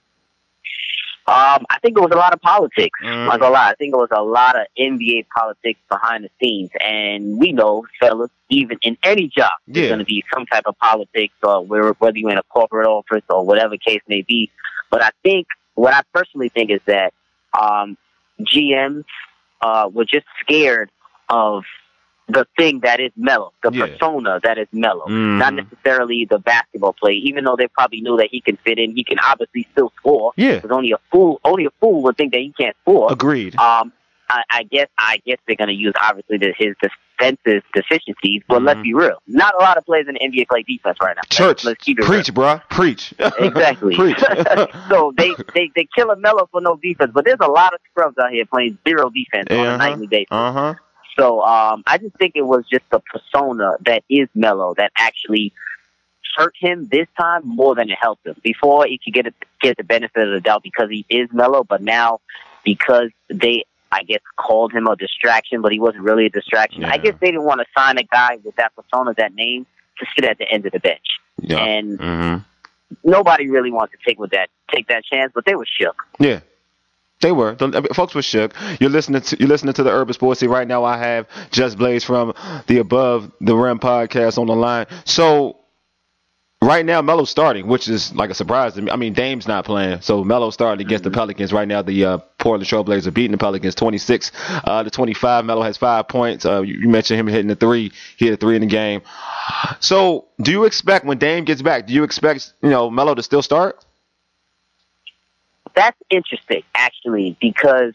Um, I think it was a lot of politics. Mm. Like a lot. I think it was a lot of N B A politics behind the scenes. And we know, fellas, even in any job, yeah. there's going to be some type of politics, or whether you're in a corporate office or whatever case may be. But I think, what I personally think is that um, G Ms uh, were just scared of the thing that is Melo, the yeah. persona that is Melo, mm. not necessarily the basketball play. Even though they probably knew that he can fit in, he can obviously still score. Yeah, because only a fool, only a fool would think that he can't score. Agreed. Um, I, I guess, I guess they're going to use obviously the, his defensive deficiencies. But mm. let's be real, not a lot of players in the N B A play defense right now. Church, let's, let's keep it preach, real. bro, preach. Exactly. Preach. So they they they kill a Melo for no defense, but there's a lot of scrubs out here playing zero defense yeah, on a nightly basis. Uh huh. So um, I just think it was just the persona that is Melo that actually hurt him this time more than it helped him. Before, he could get, a, get the benefit of the doubt because he is Melo, but now because they, I guess, called him a distraction, but he wasn't really a distraction. Yeah. I guess they didn't want to sign a guy with that persona, that name, to sit at the end of the bench. Yeah. And mm-hmm. nobody really wants to take with that take that chance, but they were shook. Yeah. They were. The, I mean, folks were shook. You're listening to you're listening to the Urban Sports Scene right now. I have Just Blaze from the Above the Rim podcast on the line. So right now, Melo's starting, which is like a surprise to me. I mean, Dame's not playing, so Melo's starting against mm-hmm. the Pelicans right now. The uh, Portland Trailblazers are beating the Pelicans twenty-six uh, to twenty-five. Melo has five points. Uh, you, you mentioned him hitting the three. He hit a three in the game. So, do you expect when Dame gets back? Do you expect you know Melo to still start? That's interesting, actually, because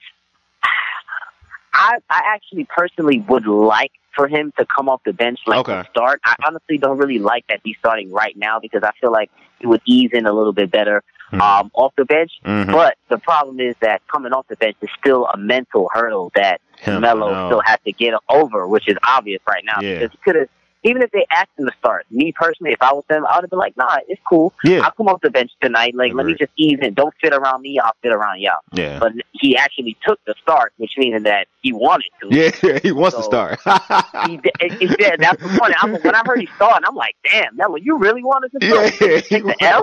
I I actually personally would like for him to come off the bench, like okay. to start. I honestly don't really like that he's starting right now because I feel like he would ease in a little bit better mm-hmm. um, off the bench. Mm-hmm. But the problem is that coming off the bench is still a mental hurdle that Hell Melo no. still has to get over, which is obvious right now yeah. because he could have. Even if they asked him to start, me personally, if I was them, I would have been like, nah, it's cool. Yeah. I'll come off the bench tonight. Like, let me just ease in. Don't fit around me. I'll fit around y'all. Yeah. But he actually took the start, which means that he wanted to. Yeah, he wants so, to start. he, he, he did. That's the point. I'm, when I heard he started, I'm like, damn, Melo, you really wanted to start? Yeah. Take the L?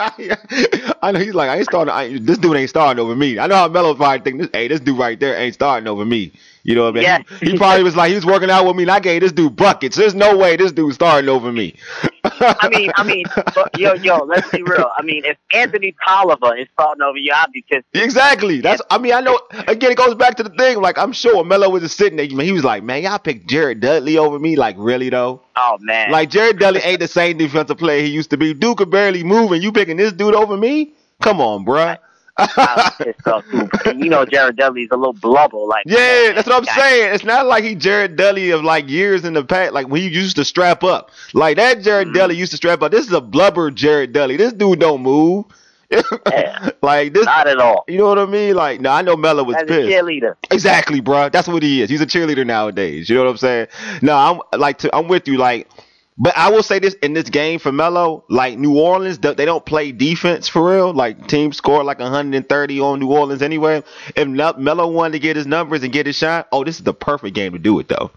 I know. He's like, I ain't starting. I, this dude ain't starting over me. I know how Melo probably think, this, hey, this dude right there ain't starting over me. You know what I mean? Yeah. He, he probably was like, he was working out with me, and I gave this dude buckets. There's no way this dude's starting over me. I mean, I mean, but, yo, yo, let's be real. I mean, if Anthony Tolliver is starting over you, I'd be pissed. Exactly. That's. I mean, I know. Again, it goes back to the thing. Like, I'm sure Melo was just sitting there. He was like, man, y'all picked Jared Dudley over me. Like, really though? Oh man. Like, Jared Dudley ain't the same defensive player he used to be. Dude could barely move, and you picking this dude over me? Come on, bruh. I was pissed off too. You know, Jared Dudley's a little blubber, like yeah, that's what I'm saying. It's not like he Jared Dudley of like years in the past, like when he used to strap up. Like that Jared mm-hmm. Dudley used to strap up. This is a blubber Jared Dudley. This dude don't move. Yeah, like this, not at all. You know what I mean? Like, no, I know Melo was As pissed. A cheerleader. Exactly, bro. That's what he is. He's a cheerleader nowadays. You know what I'm saying? No, I'm like, to, I'm with you. Like. But I will say this in this game for Melo, like New Orleans, they don't play defense for real. Like teams score like one hundred thirty on New Orleans anyway. If Melo wanted to get his numbers and get his shot, oh, this is the perfect game to do it though.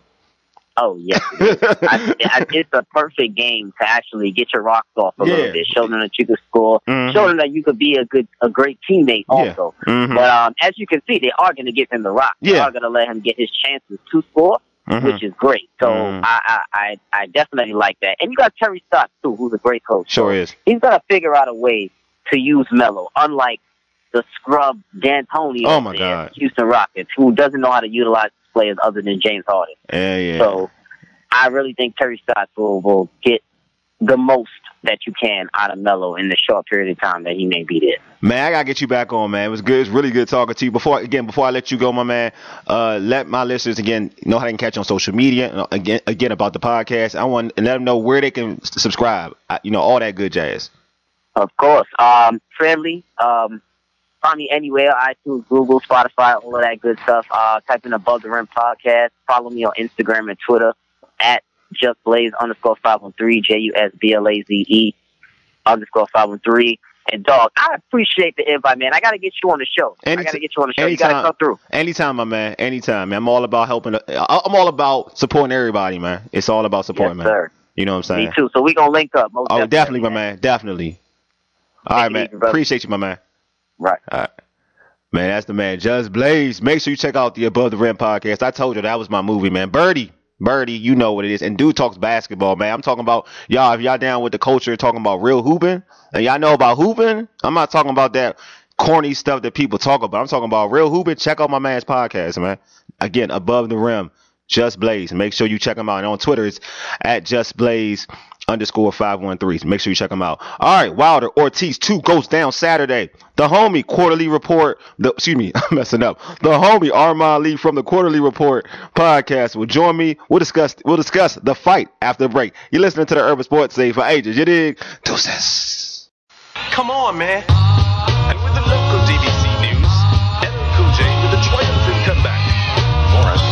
Oh yes, it I, I, it's a perfect game to actually get your rocks off a yeah. little bit. Show them that you can score. Mm-hmm. Show them that you could be a good, a great teammate also. Yeah. Mm-hmm. But um, as you can see, they are going to give him the rock. They yeah. are going to let him get his chances to score. Mm-hmm. Which is great. So mm-hmm. I, I, I definitely like that. And you got Terry Stotts, too, who's a great coach. Sure so is. He's going to figure out a way to use Melo, unlike the scrub D'Antoni oh my God. Houston Rockets, who doesn't know how to utilize players other than James Harden. Yeah, yeah. So I really think Terry Stotts will, will get the most that you can out of Melo in the short period of time that he may be there. Man, I gotta get you back on, man. It was good. It's really good talking to you. Before again, before I let you go, my man, uh, let my listeners again know how they can catch you on social media. Again, again about the podcast. I want to let them know where they can subscribe. You know, all that good jazz. Of course, um, friendly. Um, find me anywhere: iTunes, Google, Spotify, all of that good stuff. Uh, type in Above the Rim podcast. Follow me on Instagram and Twitter at Just Blaze underscore five one three J U S B L A Z E underscore five one three. And dog, I appreciate the invite, man. I gotta get you on the show. Any, I gotta get you on the show. Anytime, you gotta come through. Anytime, my man. Anytime, man. I'm all about helping. I'm all about supporting everybody, man. It's all about supporting, yes, man. Sir. You know what I'm saying? Me too. So we gonna link up. Most oh, definitely, definitely, my man. Definitely. All right, man. Appreciate you, my man. Right. All right. Man, that's the man, Just Blaze. Make sure you check out the Above the Rim podcast. I told you that was my movie, man. Birdie. Birdie, you know what it is. And dude talks basketball, man. I'm talking about, y'all, if y'all down with the culture, talking about real hooping, and y'all know about hooping, I'm not talking about that corny stuff that people talk about. I'm talking about real hooping. Check out my man's podcast, man. Again, Above the Rim, Just Blaze. Make sure you check him out. And on Twitter, it's at Just Blaze underscore five one three. Make sure you check them out. All right, Wilder Ortiz two goes down Saturday. The homie Quarterly Report, the, excuse me, I'm messing up. The homie Armand Lee from the Quarterly Report podcast will join me. We'll discuss we'll discuss the fight after the break. You're listening to the Urban Sports Scene for ages. You dig? Deuces. Come on, man. And with the local D B C news, L L Cool J with a triumphant comeback. For a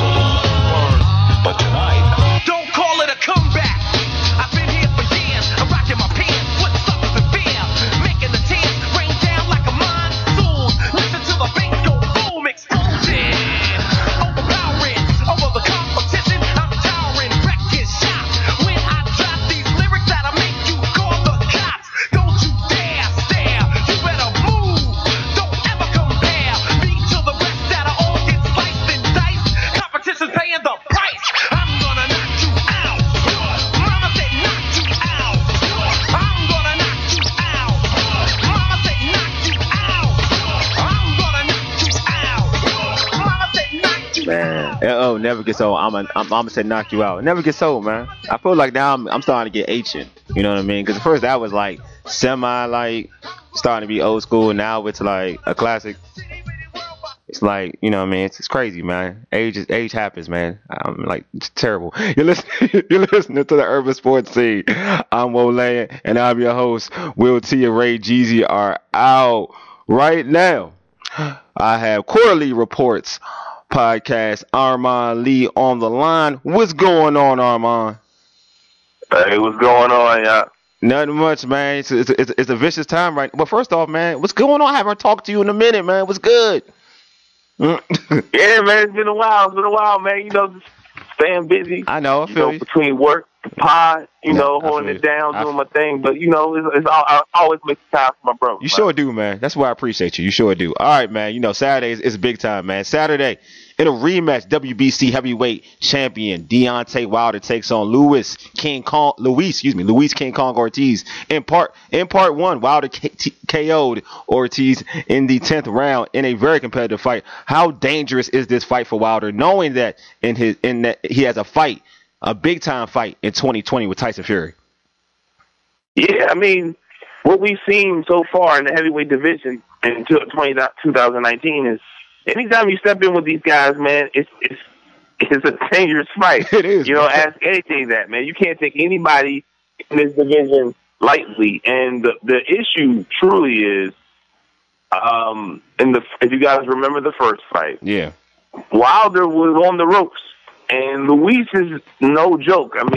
saloon. But tonight, don't call it a comeback. I've been here for years. I'm rocking my pants. What's up with the fear? Making the tears rain down like a monsoon. Listen to the bass go boom, explosion. Overpowering over the competition. I'm towering, wrecking shop. When I drop these lyrics that'll make you call the cops. Don't you dare know, never gets old. I'm, a, I'm, I'm gonna say knock you out. It never gets old, man. I feel like now I'm, I'm starting to get ancient. You know what I mean? Because at first that was like semi, like starting to be old school. Now it's like a classic. It's like, you know what I mean? It's, it's crazy, man. Age is, age happens, man. I'm like, it's terrible. You're listening, you're listening to the Urban Sports Scene. I'm Wole, and I'm your host. Will T and Ray Jeezy are out right now. I have Quarterly Reports podcast, Armand Lee on the line. What's going on, Armand? Hey, what's going on, y'all? Nothing much, man. It's, it's, it's, it's a vicious time right now. But first off, man, what's going on? I haven't talked to you in a minute, man. What's good? Yeah, man, it's been a while. It's been a while, man. You know, just staying busy. I know. I you feel know, you. Between work, the pod, you Yeah, know, I holding feel it you. down, I doing my thing. But, you know, it's, it's all, I always make time for my brother. You sure do, man. That's why I appreciate you. You sure do. All right, man. You know, Saturday is, is big time, man. Saturday, in a rematch, W B C heavyweight champion Deontay Wilder takes on Luis King Kong, Luis, excuse me, Luis King Kong Ortiz. In part, in part one, Wilder K- T- K O'd Ortiz in the tenth round in a very competitive fight. How dangerous is this fight for Wilder, knowing that in his in that he has a fight, a big time fight in twenty twenty with Tyson Fury? Yeah, I mean, what we've seen so far in the heavyweight division in twenty nineteen is anytime you step in with these guys, man, it's it's it's a dangerous fight. It is. You know, ask anything that, man. You can't take anybody in this division lightly. And the the issue truly is, um, in the if you guys remember the first fight, Yeah. Wilder was on the ropes, and Luis is no joke. I mean,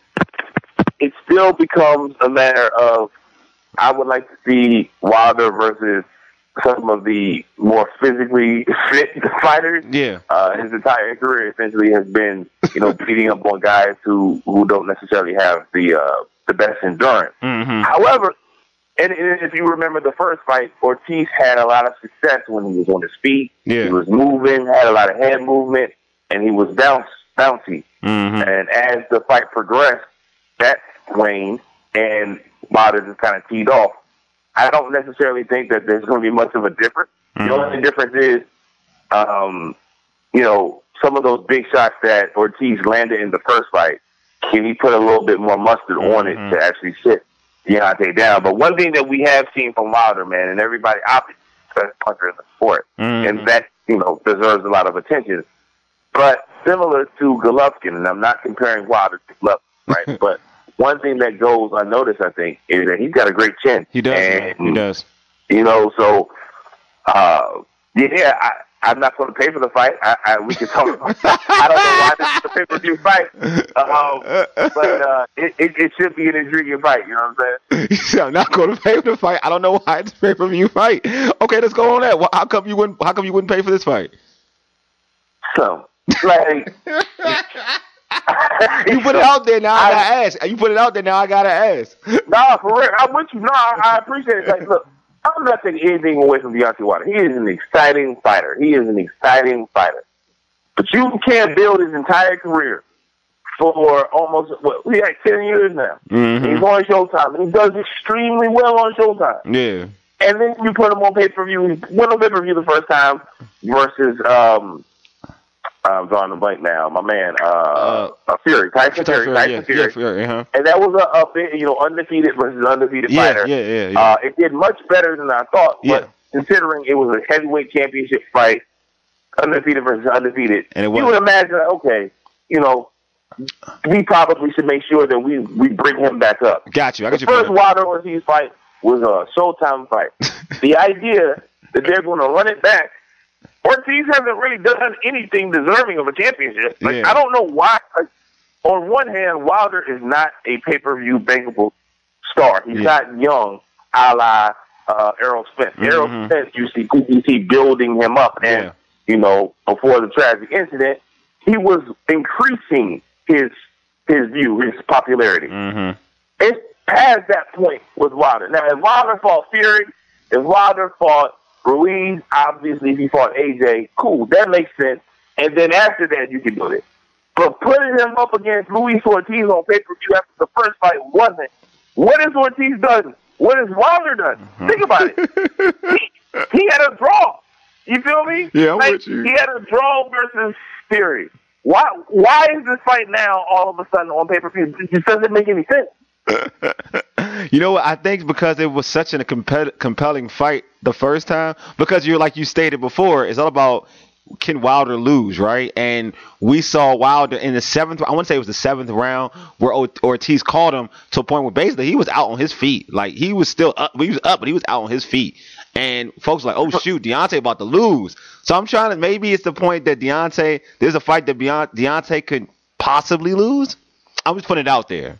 it still becomes a matter of I would like to see Wilder versus some of the more physically fit fighters. Yeah. Uh, his entire career essentially has been, you know, beating up on guys who, who don't necessarily have the uh, the best endurance. Mm-hmm. However, and, and if you remember the first fight, Ortiz had a lot of success when he was on his feet. Yeah. He was moving, had a lot of head movement, and he was bounce, bouncy. Mm-hmm. And as the fight progressed, that waned, and Wilder just kind of teed off. I don't necessarily think that there's going to be much of a difference. Mm-hmm. The only difference is, um, you know, some of those big shots that Ortiz landed in the first fight, can he put a little bit more mustard Mm-hmm. on it to actually sit Deontay down? But one thing that we have seen from Wilder, man, and everybody, obviously, best puncher in the sport, Mm-hmm. and that, you know, deserves a lot of attention. But similar to Golovkin, and I'm not comparing Wilder to Golovkin, right? But one thing that goes unnoticed, I think, is that he's got a great chin. He does. And, He does. You know, so, uh, yeah, I, I'm not going to pay for the fight. I, I, we can talk about I don't know why this is a pay-per-view fight. Um, but uh, it, it, it should be an intriguing fight, you know what I'm saying? He said, I'm not going to pay for the fight. I don't know why it's a pay-per-view fight. Okay, let's go on that. Well, how come you wouldn't? How come you wouldn't pay for this fight? So, like, You put it out there now. I, I gotta ask. You put it out there now. I gotta ask. Nah, for real. I'm with you. No, I, I appreciate it. Like, look, I'm not taking anything away from Deontay Wilder. He is an exciting fighter. He is an exciting fighter. But you can't build his entire career for almost, what, we had ten years now. Mm-hmm. He's on Showtime, and he does extremely well on Showtime. Yeah. And then you put him on pay-per-view. He went on pay-per-view the first time versus, um, I'm drawing a blank now. My man, uh, uh Fury, Tyson Fury, Fury, Tyson yeah, Fury. yeah, Fury, uh-huh. And that was a, a bit, you know, undefeated versus undefeated Yeah, fighter. yeah, yeah, yeah. Uh, it did much better than I thought, Yeah. but considering it was a heavyweight championship fight, undefeated versus undefeated, And it you was. would imagine, okay, you know, we probably should make sure that we, we bring him back up. Got you. I got The your first point. Wilder Ortiz fight was a Showtime fight. The idea that they're going to run it back, Ortiz hasn't really done anything deserving of a championship. Like, Yeah. I don't know why. Like, on one hand, Wilder is not a pay-per-view bankable star. He's Yeah. not young, a la uh, Errol Spence. Mhm. Errol Spence, you see P B C building him up. And, Yeah. you know, before the tragic incident, he was increasing his his view, his popularity. Mm-hmm. It's past that point with Wilder. Now, if Wilder fought Fury, if Wilder fought Ruiz, obviously if he fought A J, cool, that makes sense. And then after that, you can do it. But putting him up against Luis Ortiz on pay-per-view after the first fight wasn't. What has Ortiz done? What has Wilder done? Mm-hmm. Think about it. he, he had a draw. You feel me? Yeah, I'm like, with you. He had a draw versus Fury. Why why is this fight now all of a sudden on pay-per-view? It just doesn't make any sense. You know what? I think because it was such a compel- compelling fight the first time. Because you're like you stated before, it's all about can Wilder lose, right? And we saw Wilder in the seventh. I want to say it was the seventh round where Ortiz called him to a point where basically he was out on his feet. Like he was still up, he was up, but he was out on his feet. And folks were like, oh shoot, Deontay about to lose. So I'm trying to maybe it's the point that Deontay, there's a fight that Deontay could possibly lose. I'm just putting it out there.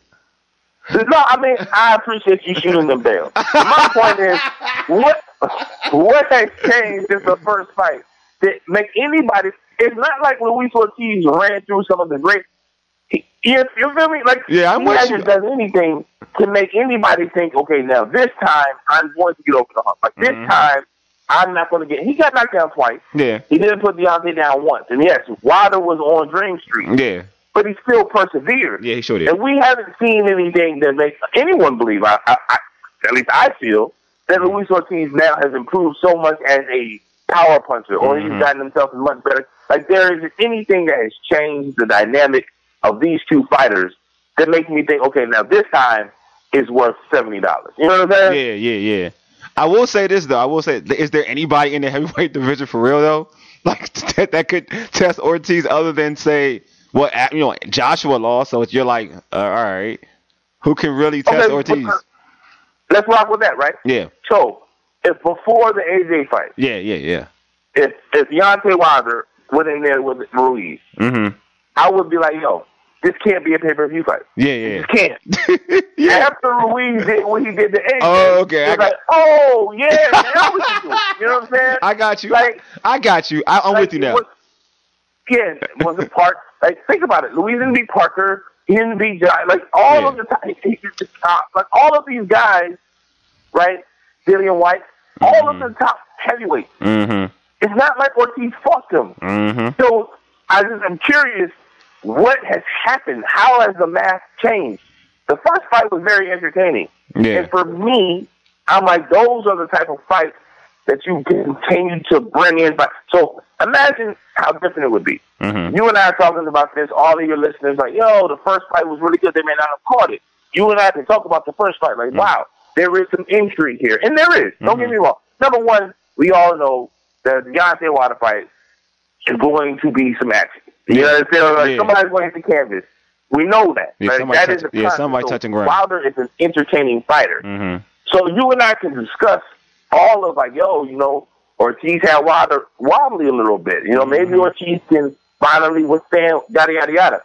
No, I mean, I appreciate you shooting them down. My point is, what what has changed since the first fight that make anybody? It's not like Luis Ortiz ran through some of the great. He, you, you feel me? Like yeah, I'm he hasn't done anything to make anybody think, okay, now this time I'm going to get over the hump. Like this mm-hmm. time I'm not going to get. He got knocked down twice. Yeah, he didn't put Deontay down once, and yes, Wilder was on Dream Street. Yeah. But he still persevered. Yeah, he sure did. And we haven't seen anything that makes anyone believe, I, I, I, at least I feel, that Luis Ortiz now has improved so much as a power puncher, or mm-hmm. he's gotten himself much better. Like, there isn't anything that has changed the dynamic of these two fighters that makes me think, okay, now this time is worth seventy dollars. You know what I'm saying? Yeah, yeah, yeah. I will say this, though. I will say, is there anybody in the heavyweight division for real, though? Like, that, that could test Ortiz other than, say, well, you know, Joshua lost, so you're like, uh, all right, who can really test okay, Ortiz? Let's rock with that, right? Yeah. So, if before the A J fight, yeah, yeah, yeah, if if Deontay Wilder went in there with Ruiz, mm-hmm. I would be like, yo, this can't be a pay-per-view fight. Yeah, yeah. This can't. yeah. After Ruiz did what he did to A J, oh, okay. I got, like, oh, yeah, now we can do it. You know what I'm saying? I got you. Like, I got you. I, I'm like, with you now. Was, yeah, was it part? Like, think about it. Louis didn't beat Parker. He didn't beat John. Like, all yeah. of the time, he did the top. Like, all of these guys, right? Dillian White, all mm-hmm. of the top heavyweights. Mm-hmm. It's not like Ortiz fought them. Mm-hmm. So, I just, I'm curious, what has happened? How has the math changed? The first fight was very entertaining. Yeah. And for me, I'm like, those are the type of fights that you continue to bring in. But so imagine how different it would be. Mm-hmm. You and I are talking about this. All of your listeners like, yo, the first fight was really good. They may not have caught it. You and I can talk about the first fight. Like, mm-hmm. wow, there is some intrigue here. And there is. Don't mm-hmm. get me wrong. Number one, we all know that the Deontay Wilder fight is going to be some action. You know what I'm saying? Like, yeah. somebody's going to hit the canvas. We know that. Yeah, right? That touch, is a yeah, somebody so touching ground. Wilder is an entertaining fighter. Mm-hmm. So you and I can discuss all of like, yo, you know, Ortiz had Wilder wobbly a little bit. You know, maybe mm-hmm. Ortiz can finally withstand yada, yada, yada.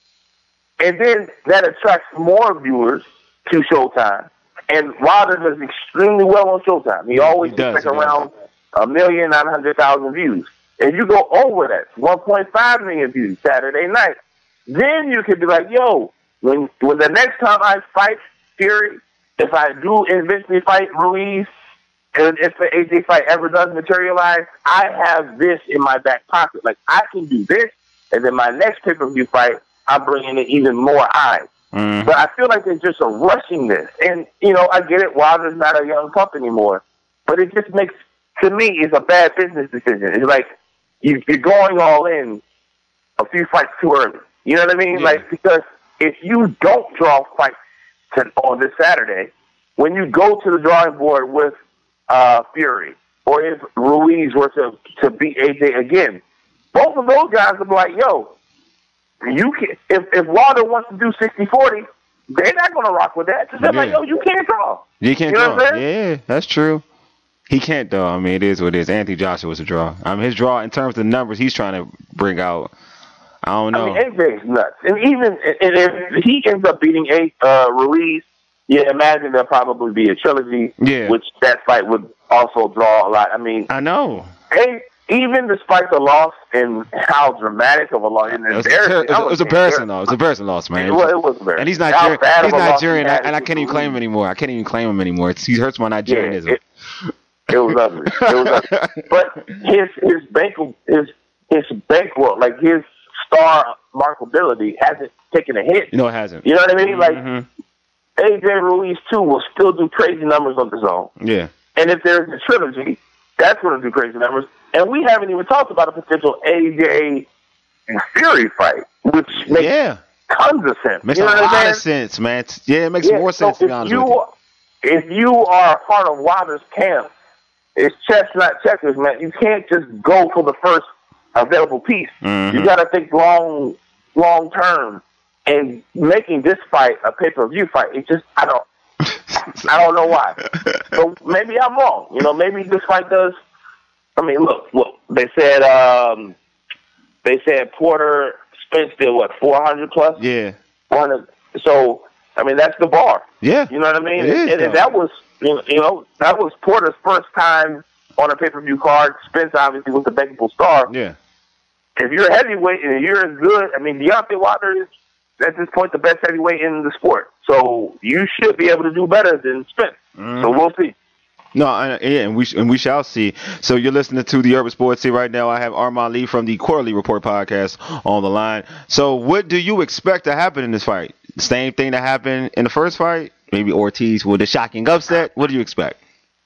And then that attracts more viewers to Showtime. And Wilder does extremely well on Showtime. He always he does, gets like he around a million, nine hundred thousand views. And you go over that, one point five million views Saturday night. Then you could be like, yo, when when the next time I fight Fury, if I do eventually fight Ruiz, and if the A J fight ever does materialize, I have this in my back pocket. Like, I can do this, and then my next pay-per-view fight, I'm bringing in even more eyes. Mm. But I feel like they're just rushing this. And, you know, I get it, Wilder's not a young pup anymore. But it just makes, to me, it's a bad business decision. It's like you, you're going all in a few fights too early. You know what I mean? Yeah. Like, because if you don't draw fights to, on this Saturday, when you go to the drawing board with uh, Fury, or if Ruiz were to, to beat A J again, both of those guys will be like, yo, you can, if, if Wilder wants to do sixty forty, they're not going to rock with that. They're yeah. like, yo, you can't draw. You can't you know draw. What I'm saying? Yeah, that's true. He can't, though. I mean, it is what it is. Anthony Joshua's a draw. I mean, his draw, in terms of the numbers he's trying to bring out, I don't know. I mean, A J's nuts. And even and if he ends up beating a, uh, Ruiz, yeah, imagine there'll probably be a trilogy, yeah. which that fight would also draw a lot. I mean, I know. A, even despite the loss and how dramatic of a loss, and it was, embarrassing, it was, it was embarrassing, though. It was an embarrassing loss, man. It was, it was embarrassing. And he's Nigerian. He's Nigerian, and, and I can't even claim him anymore. I can't even claim him anymore. It's, he hurts my Nigerianism. Yeah, it, it was ugly. It was ugly. But his his bank his his bankroll, like his star marketability, hasn't taken a hit. No, it hasn't. You know what I mean? Like mm-hmm. A J Ruiz too will still do crazy numbers on the zone. Yeah. And if there's a trilogy, that's going to do crazy numbers. And we haven't even talked about a potential A J and Fury fight, which makes yeah. tons of sense. Makes you know a what lot I'm of sense, man. Yeah, it makes yeah, more sense, so to be honest you, with you. If you are a part of Wilder's camp, it's chess, not checkers, man. You can't just go for the first available piece. Mm-hmm. You got to think long, long term. And making this fight a pay per view fight, it just I don't, I don't know why. So maybe I'm wrong. You know, maybe this fight does. I mean, look, look. They said, um, they said Porter Spence did what, four hundred plus? Yeah. One. So I mean, that's the bar. Yeah. You know what I mean? It is, and, and that was, you know, that was Porter's first time on a pay per view card. Spence obviously was the bankable star. Yeah. If you're a heavyweight and you're as good, I mean, Deontay Wilder is at this point the best heavyweight in the sport. So you should be able to do better than Spence. Mm-hmm. So we'll see. No, and, yeah, and we and we shall see. So you're listening to the Urban Sports Scene right now. I have Armand Lee from the Quarterly Report podcast on the line. So what do you expect to happen in this fight? Same thing that happened in the first fight? Maybe Ortiz with a shocking upset? What do you expect?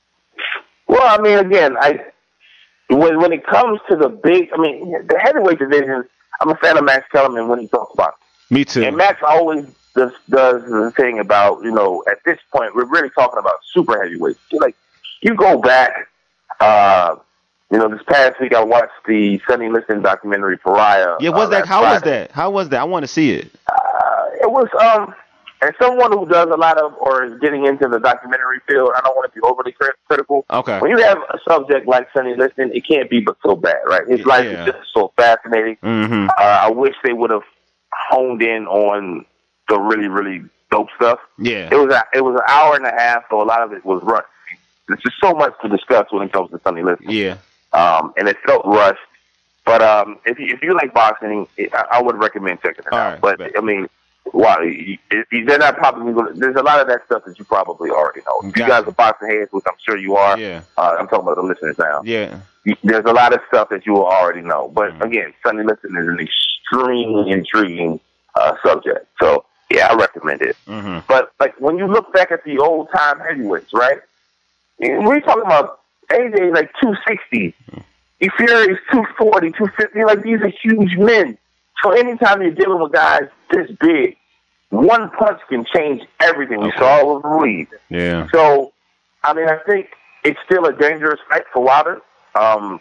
Well, I mean, again, I when when it comes to the big, I mean, the heavyweight division, I'm a fan of Max Kellerman when he talks about it. Me too. And Max always does, does the thing about, you know, at this point, we're really talking about super heavyweights. Like, you go back, uh, you know, this past week I watched the Sonny Liston documentary, Pariah. Yeah, was uh, that? How Friday. was that? How was that? I want to see it. Uh, it was, um, as someone who does a lot of, or is getting into the documentary field, I don't want to be overly crit- critical. Okay. When you have a subject like Sonny Liston, it can't be but so bad, right? His life Yeah. is just so fascinating. Mm-hmm. Uh, I wish they would have honed in on the really, really dope stuff. Yeah. It was a, it was an hour and a half, so a lot of it was rushed. There's just so much to discuss when it comes to Sonny Liston. Yeah. Um, and it felt rushed. But um, if you, if you like boxing, it, I, I would recommend checking it All out. right, but bet. I mean, wow, you, you, they're not probably going to. There's a lot of that stuff that you probably already know. If you Gotcha. guys are boxing heads, which I'm sure you are. Yeah. Uh, I'm talking about the listeners now. Yeah. There's a lot of stuff that you will already know. But Mm-hmm. again, Sonny Liston is an extremely intriguing uh, subject. So yeah, I recommend it. Mm-hmm. But like when you look back at the old time heavyweights, right? We're talking about A J like two sixty. E Fury is two forty, two fifty. Like these are huge men. So anytime you're dealing with guys this big, one punch can change everything. We saw it with Ruiz. Yeah. So, I mean, I think it's still a dangerous fight for Wilder. Um,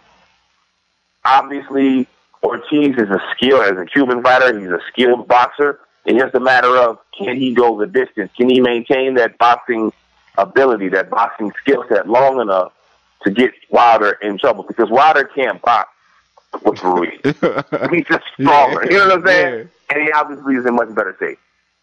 obviously, Ortiz is a skill as a Cuban fighter. He's a skilled boxer. It's just a matter of can he go the distance? Can he maintain that boxing ability, that boxing skill set long enough to get Wilder in trouble? Because Wilder can't box with Ruiz. He's just stronger. Yeah. You know what I'm saying? Yeah. And he obviously is in much better shape.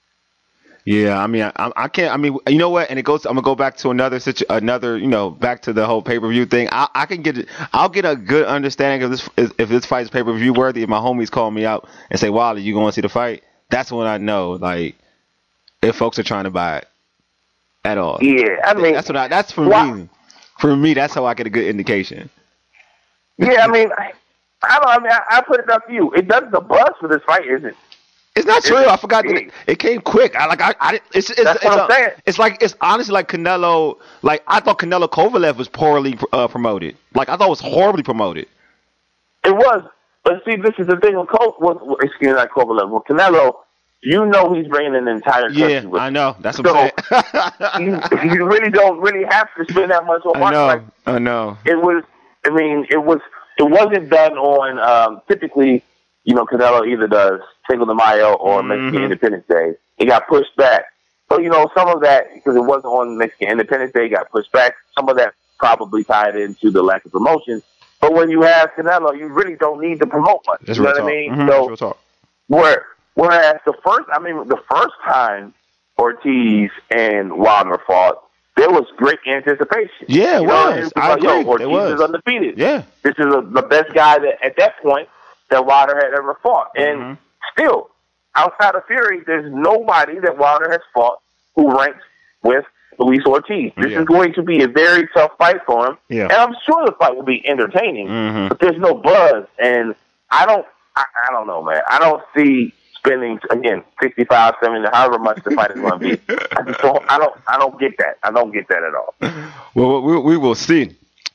Yeah, I mean, I, I can't. I mean, you know what? And it goes. I'm gonna go back to another situ, another. You know, back to the whole pay per view thing. I, I can get. I'll get a good understanding of this if this fight is pay per view worthy. If my homies call me out and say, "Wilder, you going to see the fight?" That's when I know, like, if folks are trying to buy it at all. Yeah, I mean, that's what I. That's for why- me. For me, that's how I get a good indication. Yeah, I mean, I, I don't. I mean, I, I put it up to you. It does the buzz for this fight, isn't? It's not true. It's I forgot that it, it came quick. I like. I. I it's. It's. That's it's, what a- I'm saying. It's like. It's honestly like Canelo. Like I thought Canelo Kovalev was poorly uh, promoted. Like I thought it was horribly promoted. It was, but see, this is the thing with Col. With, excuse me, not Kovalev. With Canelo, you know he's bringing an entire country Yeah, with I him. know. That's what I'm you, saying. you really don't really have to spend that much on I marketing. know. Like, I know. it was. I mean, it was. It wasn't done on. Um, typically, you know, Canelo either does Cinco de Mayo or Mhm. Mexican Independence Day. It got pushed back. So you know, some of that because it wasn't on Mexican Independence Day got pushed back. Some of that probably tied into the lack of promotion. But when you have Canelo, you really don't need to promote much. That's you know real what talk. I mean? Mhm, So that's real talk. where whereas the first, I mean, the first time Ortiz and Wilder fought, there was great anticipation. Yeah, it You know, was. was I like, yo, agree. Ortiz It was. is undefeated. Yeah. This is a, the best guy that at that point that Wilder had ever fought. And Mhm. still, outside of Fury, there's nobody that Wilder has fought who ranks with Luis Ortiz. This Yeah. is going to be a very tough fight for him. Yeah. And I'm sure the fight will be entertaining, Mhm. but there's no buzz. And I don't, I, I don't know, man. I don't see spending, again, sixty-five, seventy, however much the fight is going to be. I just don't, I don't, I don't get that. I don't get that at all. Well, we, we will see.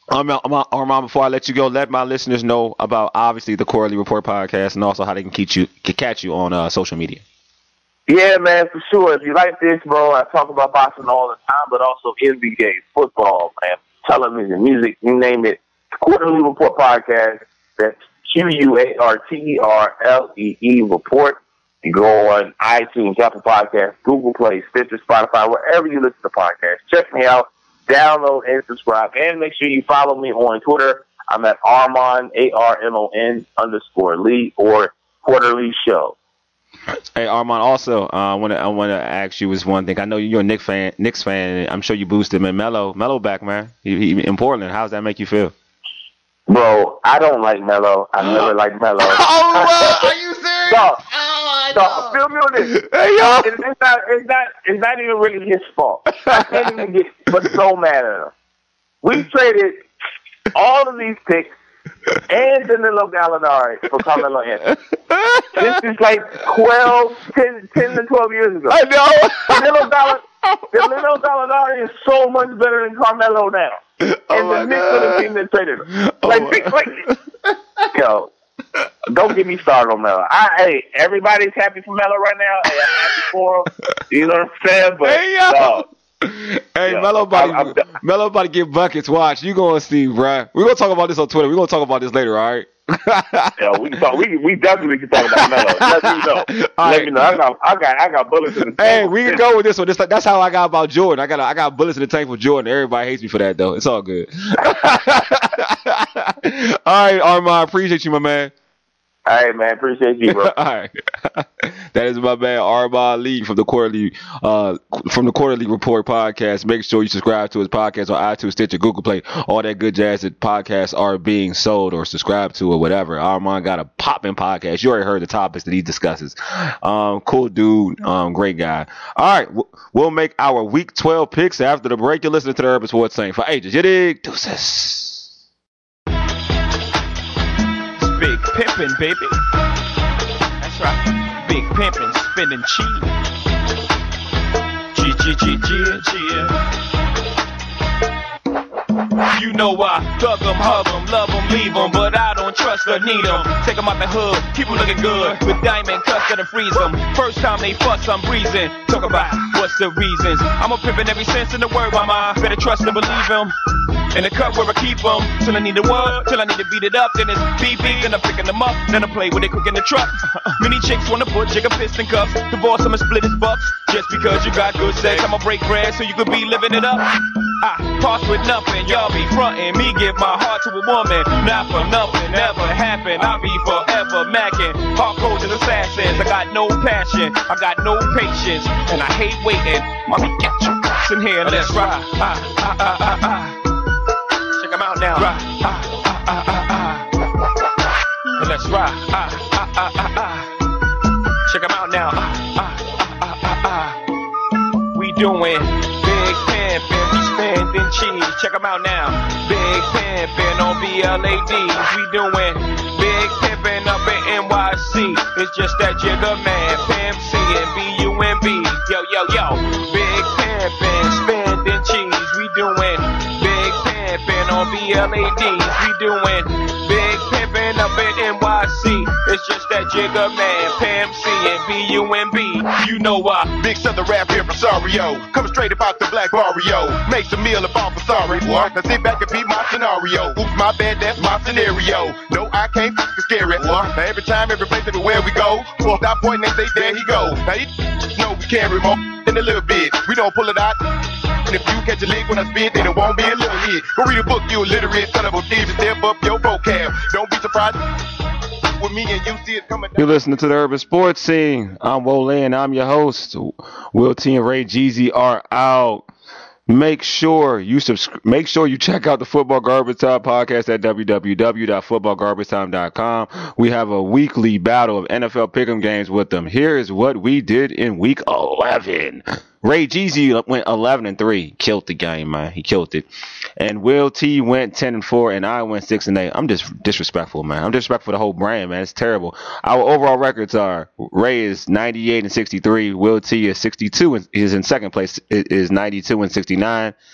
Um, Armand, before I let you go, let my listeners know about obviously the Quarterly Report podcast and also how they can keep you, can catch you on uh, social media. Yeah, man, for sure. If you like this, bro, I talk about boxing all the time, but also N B A, football, man, television, music, you name it. Quarterly Report podcast. That's Q U A R T E R L E E Report. You go on iTunes, Apple Podcasts, Google Play, Stitcher, Spotify, wherever you listen to podcasts. Check me out. Download and subscribe. And make sure you follow me on Twitter. I'm at Armon, A R M O N underscore Lee, or Quarterly Show. Hey, Armand, also, uh, I want to I want to ask you this one thing. I know you're a Knicks fan. Knicks fan. I'm sure you boosted him. And Melo, Melo back, man. He, he, in Portland. How does that make you feel? Bro, I don't like Melo. I never liked Melo. Oh, are you serious? Dog, oh, dog, feel me on this. Hey, yo. It's, it's not. It's not. It's not even really his fault. I can't even get but so mad at him. We traded all of these picks and Danilo Gallinari for Carmelo Anthony. This is like twelve, ten, ten to twelve years ago. I know. Danilo Gallinari, Danilo Gallinari is so much better than Carmelo now. And oh the Knicks are the team that traded him. Oh Like, big, like, yo, don't get me started on Melo. I, hey, everybody's happy for Melo right now. Hey, I'm happy for him. You know what I'm saying? But, Hey, yo. dog, Hey, yo, Melo about, I'm- to, Melo about to get buckets. Watch. You going to see, bruh. We're going to talk about this on Twitter. We're going to talk about this later, all right? yo, we can talk. We we definitely can talk about Melo. Let me know. All Let right. me know. I got I got I got bullets in the Hey, tank. we can go with this one. This, that's how I got about Jordan. I got I got bullets in the tank for Jordan. Everybody hates me for that, though. It's all good. All right, Armand. I appreciate you, my man. All right, man. Appreciate you, bro. All right. That is my man Armand Lee from the quarterly uh from the Quarterly Report podcast. Make sure you subscribe to his podcast on iTunes, Stitcher, Google Play, all that good jazz that podcasts are being sold or subscribed to or whatever. Armand got a popping podcast. You already heard the topics that he discusses. Um, cool dude, um, great guy. All right, we'll make our week twelve picks after the break. You're listening to the Urban Sports Scene for ages. You dig? Deuces. Big pimpin', baby. That's right. Big pimpin', spinning cheese. G G G G G. You know I thug 'em, hug 'em, love 'em, leave 'em, but I don't trust or need 'em. Take 'em out the hood, keep 'em looking good, with diamond cuts that'll freeze 'em. First time they fuss, I'm breezing. Talk about what's the reasons. I'm a pimpin' every sense in the word, mama. Better trust and believe 'em. In the cup where I keep 'em, till I need the word, till I need to beat it up. Then it's beep beep, then I'm picking them up, then I play with it quick in the truck. Many chicks wanna put Jigga piston cuffs, divorce him and split his bucks. Just because you got good sex, I'ma break bread so you could be living it up. I part with nothing, y'all be frontin'. Me give my heart to a woman, not for nothing, never happen. I'll be forever macking. Hardcore as assassins, I got no passion, I got no patience, and I hate waiting. Mommy, get your ass in here and let's ride. Ah, ah, ah, ah, ah. Check 'em out now. Ride. Ah, ah, ah, ah, ah. And let's ride. Ah, ah, ah, ah, ah. Check 'em out now. Ah, ah, ah, ah, ah. We doing big pimpin', we spending cheese. Check 'em out now. Big pimpin' on B L A Ds. We doing big pimpin' up in N Y C. It's just that Jigga man, Pimp C and B U M B. Yo, yo, yo. Big pimpin', spending cheese. We doing big pimpin' on B L A Ds. We doing big pimpin' up in N Y C. It's just that Jigga man, Pimp C and B U M B. You know why? Big Southern rap here from Rosario. Coming straight about the black barrio. Make some meal about for sorry, boy. Now sit back and beat my scenario. Oops, my bad, that's my scenario. No, I can't f***ing scare it, boy. Now every time, every place, everywhere we go, pull that point and they say, there he go. Now you know we carry more than a little bit. We don't pull it out. And if you catch a lick when I spit, then it won't be a little hit. Go read a book, you illiterate son of a thief, and step up your vocab. Don't be surprised with me and you see it coming down. You're listening to the Urban Sports Scene. I'm Wole and I'm your host. Will T and Ray Jeezy are out. Make sure you subscribe. Make sure you check out the Football Garbage Time podcast at w w w dot football garbage time dot com. We have a weekly battle of N F L pick'em games with them. Here is what we did in week eleven. Ray Jeezy went eleven and three, killed the game, man. He killed it. And Will T went ten and four, and I went six and eight. I'm just disrespectful, man. I'm disrespectful for the whole brand, man. It's terrible. Our overall records are: Ray is ninety-eight and sixty-three, Will T is sixty-two, and is in second place. Is ninety-two and sixty-nine.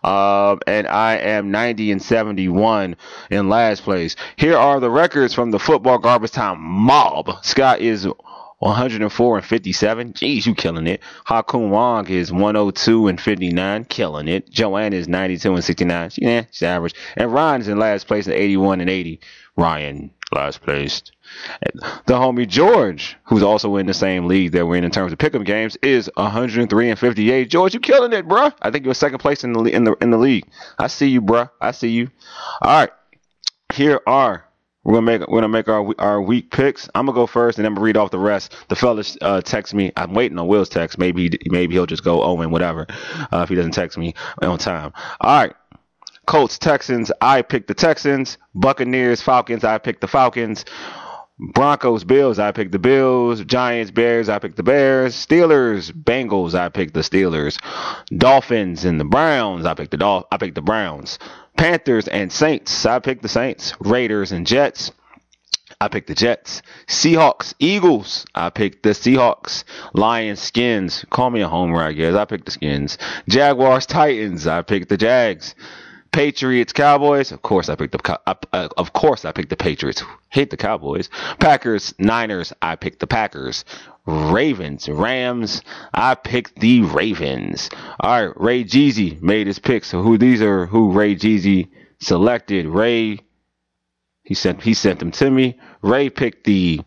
Um, and I am ninety and seventy-one in last place. Here are the records from the Football Garbage Time Mob. Scott is one hundred four and fifty-seven. Jeez, you killing it. Hakun Wong is one oh two and fifty-nine. Killing it. Joanne is ninety-two and sixty-nine. She, yeah, she's average. And Ryan is in last place at eighty-one and eighty. Ryan, last place. The homie George, who's also in the same league that we're in in terms of pick'em games, is one hundred three and fifty-eight. George, you killing it, bruh. I think you're second place in the in the in the league. I see you, bruh. I see you. All right. Here are we're gonna make we're gonna make our our week picks. I'm gonna go first, and then I'm gonna read off the rest. The fellas uh, text me. I'm waiting on Will's text. Maybe maybe he'll just go oh and whatever uh, if he doesn't text me on time. All right. Colts, Texans. I picked the Texans. Buccaneers, Falcons. I picked the Falcons. Broncos, Bills, I picked the Bills. Giants, Bears, I picked the Bears. Steelers, Bengals, I picked the Steelers. Dolphins and the Browns, I picked the Dol- I picked the Browns. Panthers and Saints, I picked the Saints. Raiders and Jets, I picked the Jets. Seahawks, Eagles, I picked the Seahawks. Lions, Skins, call me a homer, I guess. I picked the Skins. Jaguars, Titans, I picked the Jags. Patriots, Cowboys. Of course, I picked the. Uh, of course, I picked the Patriots. Hate the Cowboys. Packers, Niners. I picked the Packers. Ravens, Rams. I picked the Ravens. All right, Ray Jeezy made his picks. So who these are? Who Ray Jeezy selected? Ray. He sent. He sent them to me. Ray picked the.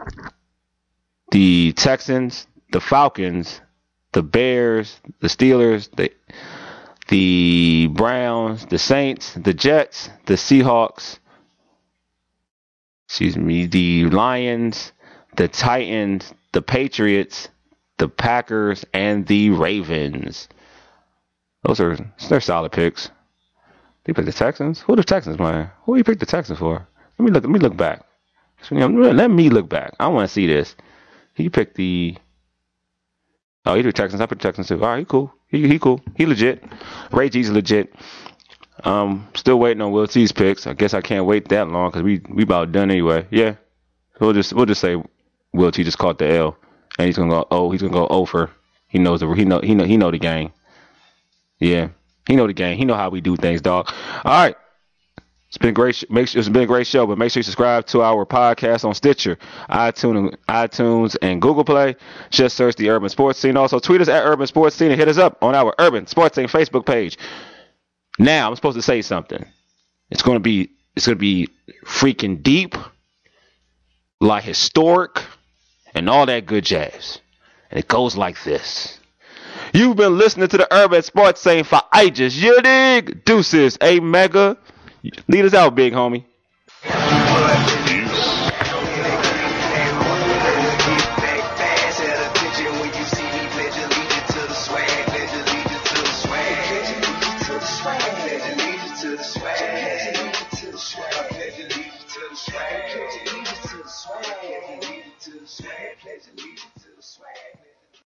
The Texans, the Falcons, the Bears, the Steelers, the. The Browns, the Saints, the Jets, the Seahawks, excuse me, the Lions, the Titans, the Patriots, the Packers, and the Ravens. Those are they're solid picks. They picked the Texans. Who are the Texans, man? Who you picked the Texans for? Let me look. Let me look back. Let me look back. I want to see this. He picked the. Oh, he picked Texans. I picked Texans too. All right, he cool. He he cool. He legit. Ray G's legit. Um, still waiting on Will T's picks. I guess I can't wait that long because we we about done anyway. Yeah, we'll just we'll just say Will T just caught the L, and he's gonna go oh he's gonna go over. He knows the he know he know he know the game. Yeah, he know the game. He know how we do things, dog. All right. It's been great. Make sure it's been a great show, but make sure you subscribe to our podcast on Stitcher, iTunes, iTunes, and Google Play. Just search the Urban Sports Scene. Also, tweet us at Urban Sports Scene and hit us up on our Urban Sports Scene Facebook page. Now, I'm supposed to say something. It's gonna be it's gonna be freaking deep, like historic, and all that good jazz. And it goes like this. You've been listening to the Urban Sports Scene for ages. You dig? Deuces, a mega. Lead us out, big homie.